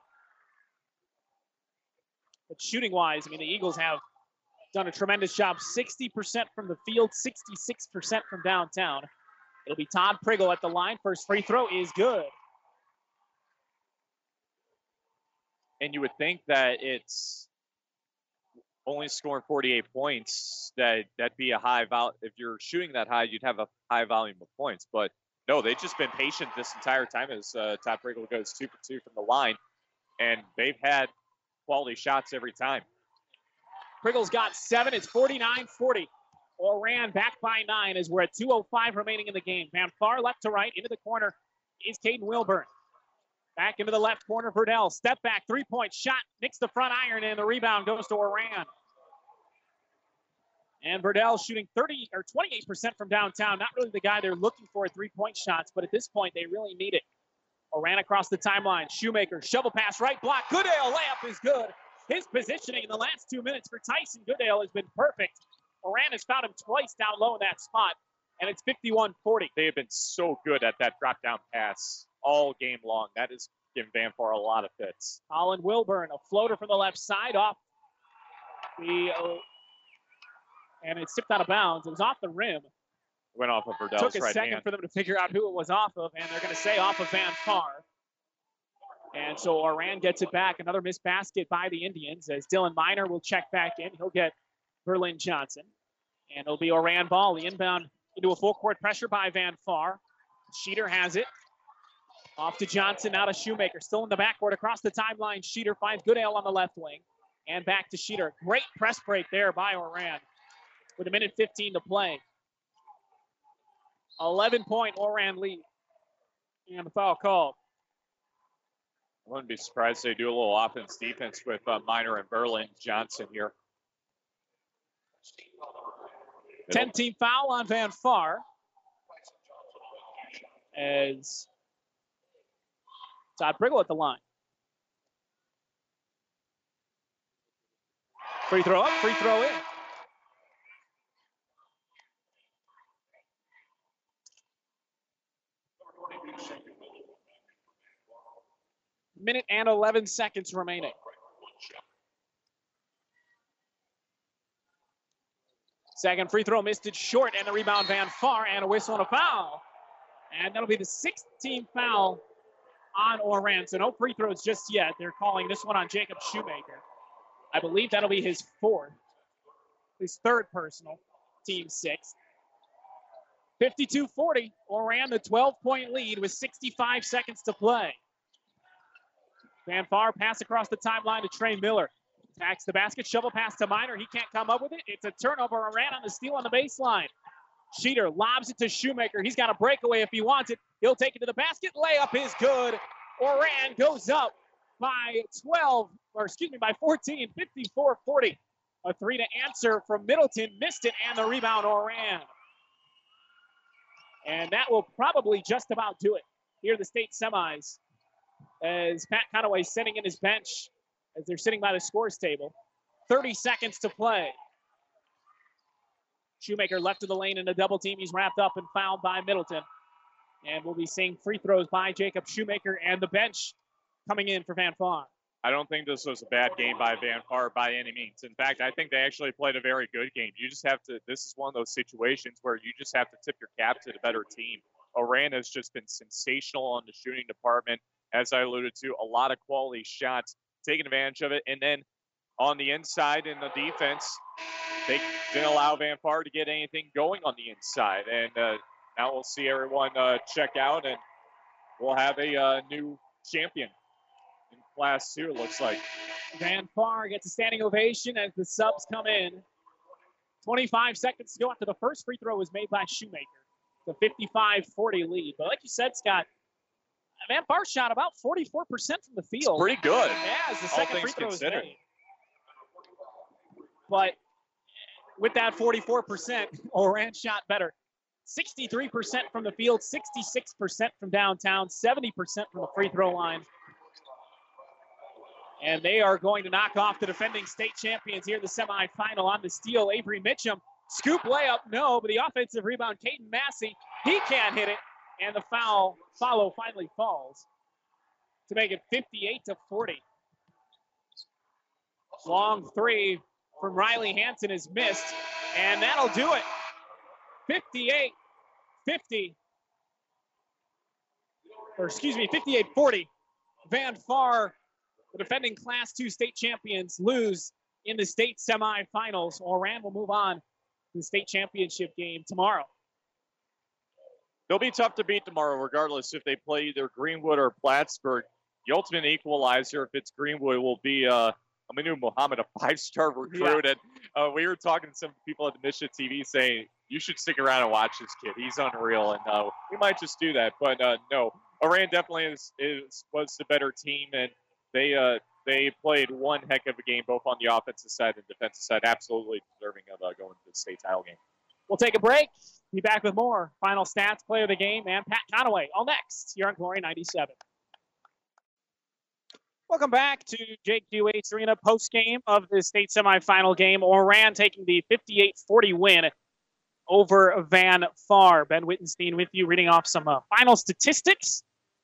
But shooting wise, I mean the Eagles have done a tremendous job. sixty percent from the field, sixty-six percent from downtown. It'll be Todd Priggle at the line. First free throw is good. And you would think that it's only scoring forty-eight points, that that'd be a high vol. If you're shooting that high, you'd have a high volume of points. But no, they've just been patient this entire time as uh, Todd Priggle goes two for two from the line. And they've had quality shots every time. Priggle's got seven. It's forty-nine forty. Oran back by nine as we're at two oh five remaining in the game. Van Far left to right. Into the corner is Caden Wilburn. Back into the left corner, Verdell. Step back, three-point shot. Nicks the front iron, and the rebound goes to Oran. And Verdell shooting thirty or twenty-eight percent from downtown. Not really the guy they're looking for at three-point shots, but at this point, they really need it. Oran across the timeline. Shoemaker, shovel pass, right block. Goodale, layup is good. His positioning in the last two minutes for Tyson Goodale has been perfect. Oran has found him twice down low in that spot, and it's fifty-one forty. They have been so good at that drop-down pass all game long. That is giving Van Far a lot of fits. Colin Wilburn, a floater from the left side off the, uh, and it tipped out of bounds. It was off the rim. Went off of Verdell's Took a right second hand. for them to figure out who it was off of, and they're going to say off of Van Far. And so Oran gets it back. Another missed basket by the Indians as Dylan Miner will check back in. He'll get Berlin Johnson. And it'll be Oran ball. The inbound into a full court pressure by Van Far. Sheeter has it. Off to Johnson, now to Shoemaker. Still in the backcourt across the timeline. Sheeter finds Goodale on the left wing. And back to Sheeter. Great press break there by Oran with a minute fifteen to play. eleven-point Oran lead. And the foul called. I wouldn't be surprised if they do a little offense defense with uh, Miner and Berlin Johnson here. ten-team foul on Van Far. As Todd Priggle at the line. Free throw up, free throw in. Minute and eleven seconds remaining. Second free throw missed it short, and the rebound Van Far, and a whistle and a foul. And that'll be the sixth-team foul on Oran. So no free throws just yet. They're calling this one on Jacob Shoemaker. I believe that'll be his fourth, his third personal, team sixth. fifty-two forty, Oran the twelve-point lead with sixty-five seconds to play. Van Far pass across the timeline to Trey Miller. Attacks the basket, shovel pass to Miner. He can't come up with it. It's a turnover. Oran on the steal on the baseline. Sheeter lobs it to Shoemaker. He's got a breakaway if he wants it. He'll take it to the basket. Layup is good. Oran goes up by twelve, or excuse me, by fourteen, fifty-four forty. A three to answer from Middleton. Missed it, and the rebound, Oran. And that will probably just about do it. Here are the state semis as Pat Conaway sitting in his bench as they're sitting by the scores table. thirty seconds to play. Shoemaker left of the lane in a double team. He's wrapped up and fouled by Middleton. And we'll be seeing free throws by Jacob Shoemaker and the bench coming in for Van Far. I don't think this was a bad game by Van Far by any means. In fact, I think they actually played a very good game. You just have to, this is one of those situations where you just have to tip your cap to the better team. Oran has just been sensational on the shooting department. As I alluded to, a lot of quality shots, taking advantage of it. And then on the inside in the defense, they didn't allow Van Far to get anything going on the inside. And uh, now we'll see everyone uh, check out, and we'll have a uh, new champion in Class two, it looks like. Van Far gets a standing ovation as the subs come in. twenty-five seconds to go after the first free throw was made by Shoemaker. The fifty-five forty lead. But like you said, Scott, Van Far shot about forty-four percent from the field. It's pretty good. Yeah, as the all second free things throw was considered. made. But with that forty-four percent, Oran shot better. sixty-three percent from the field, sixty-six percent from downtown, seventy percent from the free throw line. And they are going to knock off the defending state champions here in the semifinal on the steal. Avery Mitchum, scoop layup, no, but the offensive rebound, Caden Massey, he can't hit it. And the foul, follow finally falls to make it fifty-eight to forty. Long three from Riley Hanson is missed, and that'll do it. fifty-eight fifty, or excuse me, fifty-eight forty. Van Far, the defending Class two state champions, lose in the state semifinals. Oran will move on to the state championship game tomorrow. They'll be tough to beat tomorrow, regardless if they play either Greenwood or Plattsburgh. The ultimate equalizer, if it's Greenwood, will be uh, Aminu Muhammad, a five-star recruit. Yeah. And uh, we were talking to some people at the Mission T V saying, you should stick around and watch this kid. He's unreal. And uh, we might just do that. But uh, no, Oran definitely is, is was the better team. And they uh, they played one heck of a game, both on the offensive side and defensive side. Absolutely deserving of uh, going to the state title game. We'll take a break. Be back with more final stats, player of the game, and Pat Conaway. All next here on Glory ninety-seven. Welcome back to J Q H Arena post-game of the state semifinal game. Oran taking the fifty-eight forty win over Van Far. Ben Wittenstein with you, reading off some uh, final statistics.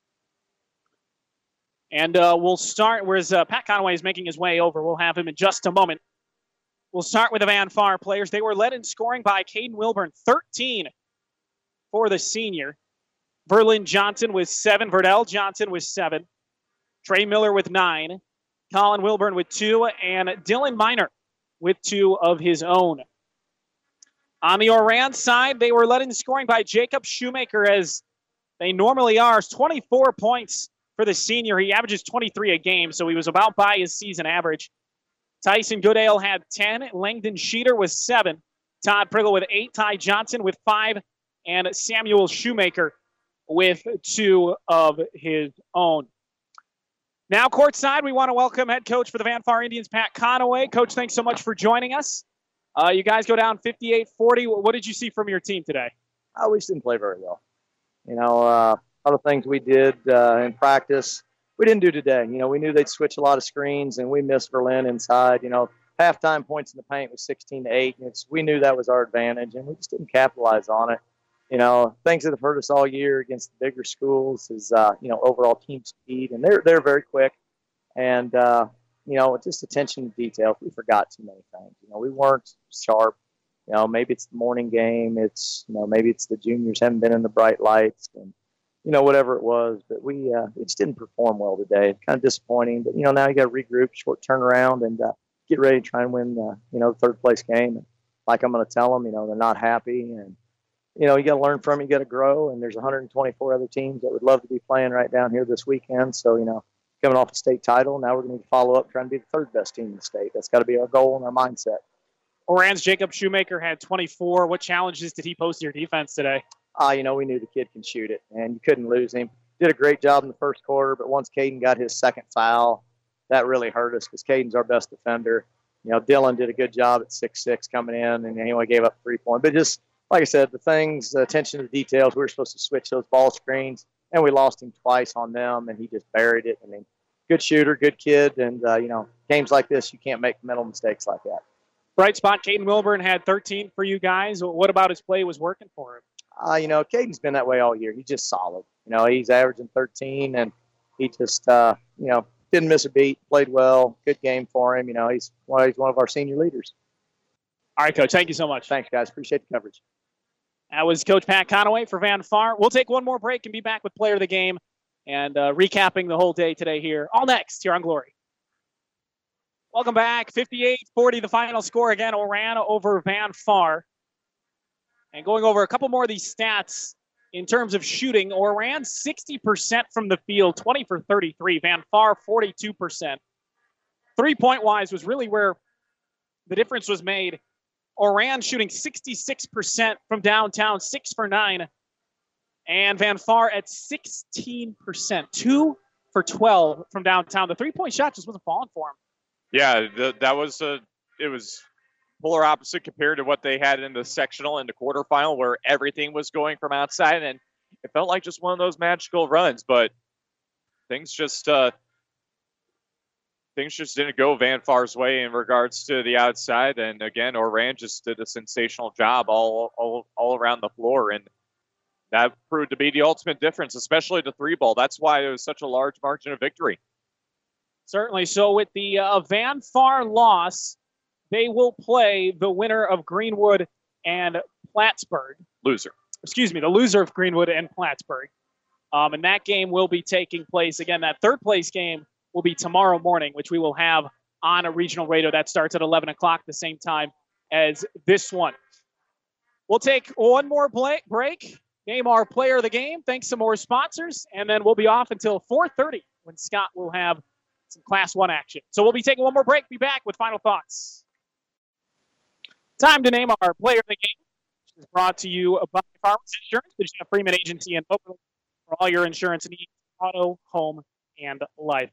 And uh, we'll start, whereas uh, Pat Conaway is making his way over. We'll have him in just a moment. We'll start with the Van Far players. They were led in scoring by Caden Wilburn, thirteen for the senior. Verlin Johnson with seven. Verdell Johnson with seven. Trey Miller with nine. Colin Wilburn with two. And Dylan Miner with two of his own. On the Oran side, they were led in scoring by Jacob Shoemaker, as they normally are. twenty-four points for the senior. He averages twenty-three a game, so he was about by his season average. Tyson Goodale had ten. Langdon Sheeter with seven. Todd Priggle with eight. Ty Johnson with five. And Samuel Shoemaker with two of his own. Now, courtside, we want to welcome head coach for the Van Far Indians, Pat Conaway. Coach, thanks so much for joining us. Uh, you guys go down fifty-eight forty. What did you see from your team today? Oh, we just didn't play very well. You know, uh, a lot of things we did uh, in practice, we didn't do today. You know, we knew they'd switch a lot of screens, and we missed Berlin inside. You know, halftime points in the paint was sixteen to eight. And it's, we knew that was our advantage, and we just didn't capitalize on it. You know, things that have hurt us all year against the bigger schools is, uh, you know, overall team speed, and they're they're very quick. And, uh, you know, just attention to detail. We forgot too many things. You know, we weren't sharp. You know, maybe it's the morning game. It's, you know, maybe it's the juniors haven't been in the bright lights and, you know, whatever it was. But we, uh, we just didn't perform well today. Kind of disappointing. But, you know, now you got to regroup, short turnaround, and uh, get ready to try and win, uh, you know, the third place game. And like I'm going to tell them, you know, they're not happy. And, you know, you got to learn from it. You got to grow. And there's one hundred twenty-four other teams that would love to be playing right down here this weekend. So, you know, coming off a state title, now we're going to follow up trying to be the third best team in the state. That's got to be our goal and our mindset. Oran's Jacob Shoemaker had twenty-four. What challenges did he pose to your defense today? Ah, uh, you know, we knew the kid can shoot it, and you couldn't lose him. Did a great job in the first quarter, but once Caden got his second foul, that really hurt us because Caden's our best defender. You know, Dylan did a good job at six six coming in, and he only gave up three points. But just, like I said, the things, the attention to the details, we were supposed to switch those ball screens, and we lost him twice on them, and he just buried it. I mean, good shooter, good kid, and, uh, you know, games like this, you can't make mental mistakes like that. Bright spot, Caden Wilburn had thirteen for you guys. What about his play was working for him? Uh, you know, Caden's been that way all year. He's just solid. You know, he's averaging thirteen, and he just, uh, you know, didn't miss a beat, played well, good game for him. You know, he's one, he's one of our senior leaders. All right, Coach, thank you so much. Thanks, guys. Appreciate the coverage. That was Coach Pat Conaway for Van Far. We'll take one more break and be back with player of the game and uh, recapping the whole day today here. All next here on Glory. Welcome back. fifty-eight forty, the final score again. Oran over Van Far. And going over a couple more of these stats in terms of shooting. Oran, sixty percent from the field, twenty for thirty-three. Van Far, forty-two percent. Three-point-wise was really where the difference was made. Oran shooting sixty-six percent from downtown, six for nine. And Van Far at sixteen percent, two for twelve from downtown. The three-point shot just wasn't falling for him. Yeah, the, that was a, it was polar opposite compared to what they had in the sectional and the quarterfinal, where everything was going from outside, and it felt like just one of those magical runs. But things just uh, things just didn't go Van Far's way in regards to the outside. And again, Oran just did a sensational job all all all around the floor, and that proved to be the ultimate difference, especially the three ball. That's why it was such a large margin of victory. Certainly. So with the uh, Van Far loss, they will play the winner of Greenwood and Plattsburgh. Loser. Excuse me, the loser of Greenwood and Plattsburgh. Um, and that game will be taking place. Again, that third place game will be tomorrow morning, which we will have on a regional radio. That starts at eleven o'clock, the same time as this one. We'll take one more play- break. Name our player of the game. Thanks to more sponsors. And then we'll be off until four thirty when Scott will have some Class one action. So we'll be taking one more break. Be back with final thoughts. Time to name our player of the game, which is brought to you by Farmers Insurance, the Jeff Freeman Agency, and Oakland for all your insurance needs, auto, home, and life.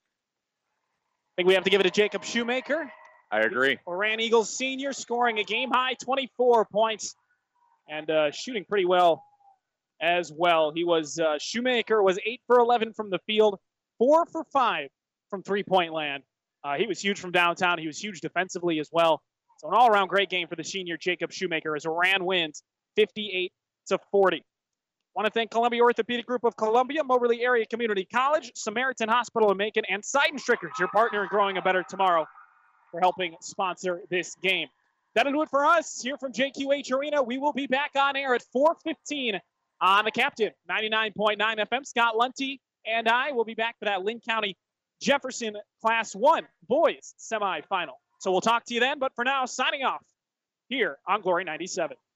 I think we have to give it to Jacob Shoemaker. I agree. Oran Eagles senior, scoring a game-high twenty-four points and uh, shooting pretty well as well. He was, uh, Shoemaker was eight for eleven from the field, four for five from three-point land. Uh, he was huge from downtown. He was huge defensively as well. So an all-around great game for the senior Jacob Shoemaker as Oran wins fifty-eight to forty. Want to thank Columbia Orthopedic Group of Columbia, Moberly Area Community College, Samaritan Hospital in Macon, and Seidenstrickers, your partner in growing a better tomorrow, for helping sponsor this game. That'll do it for us here from J Q H Arena. We will be back on air at four fifteen on the Captain ninety-nine point nine F M. Scott Lunty and I will be back for that Lynn County Jefferson Class one boys semifinal. So we'll talk to you then, but for now, signing off here on Glory ninety-seven.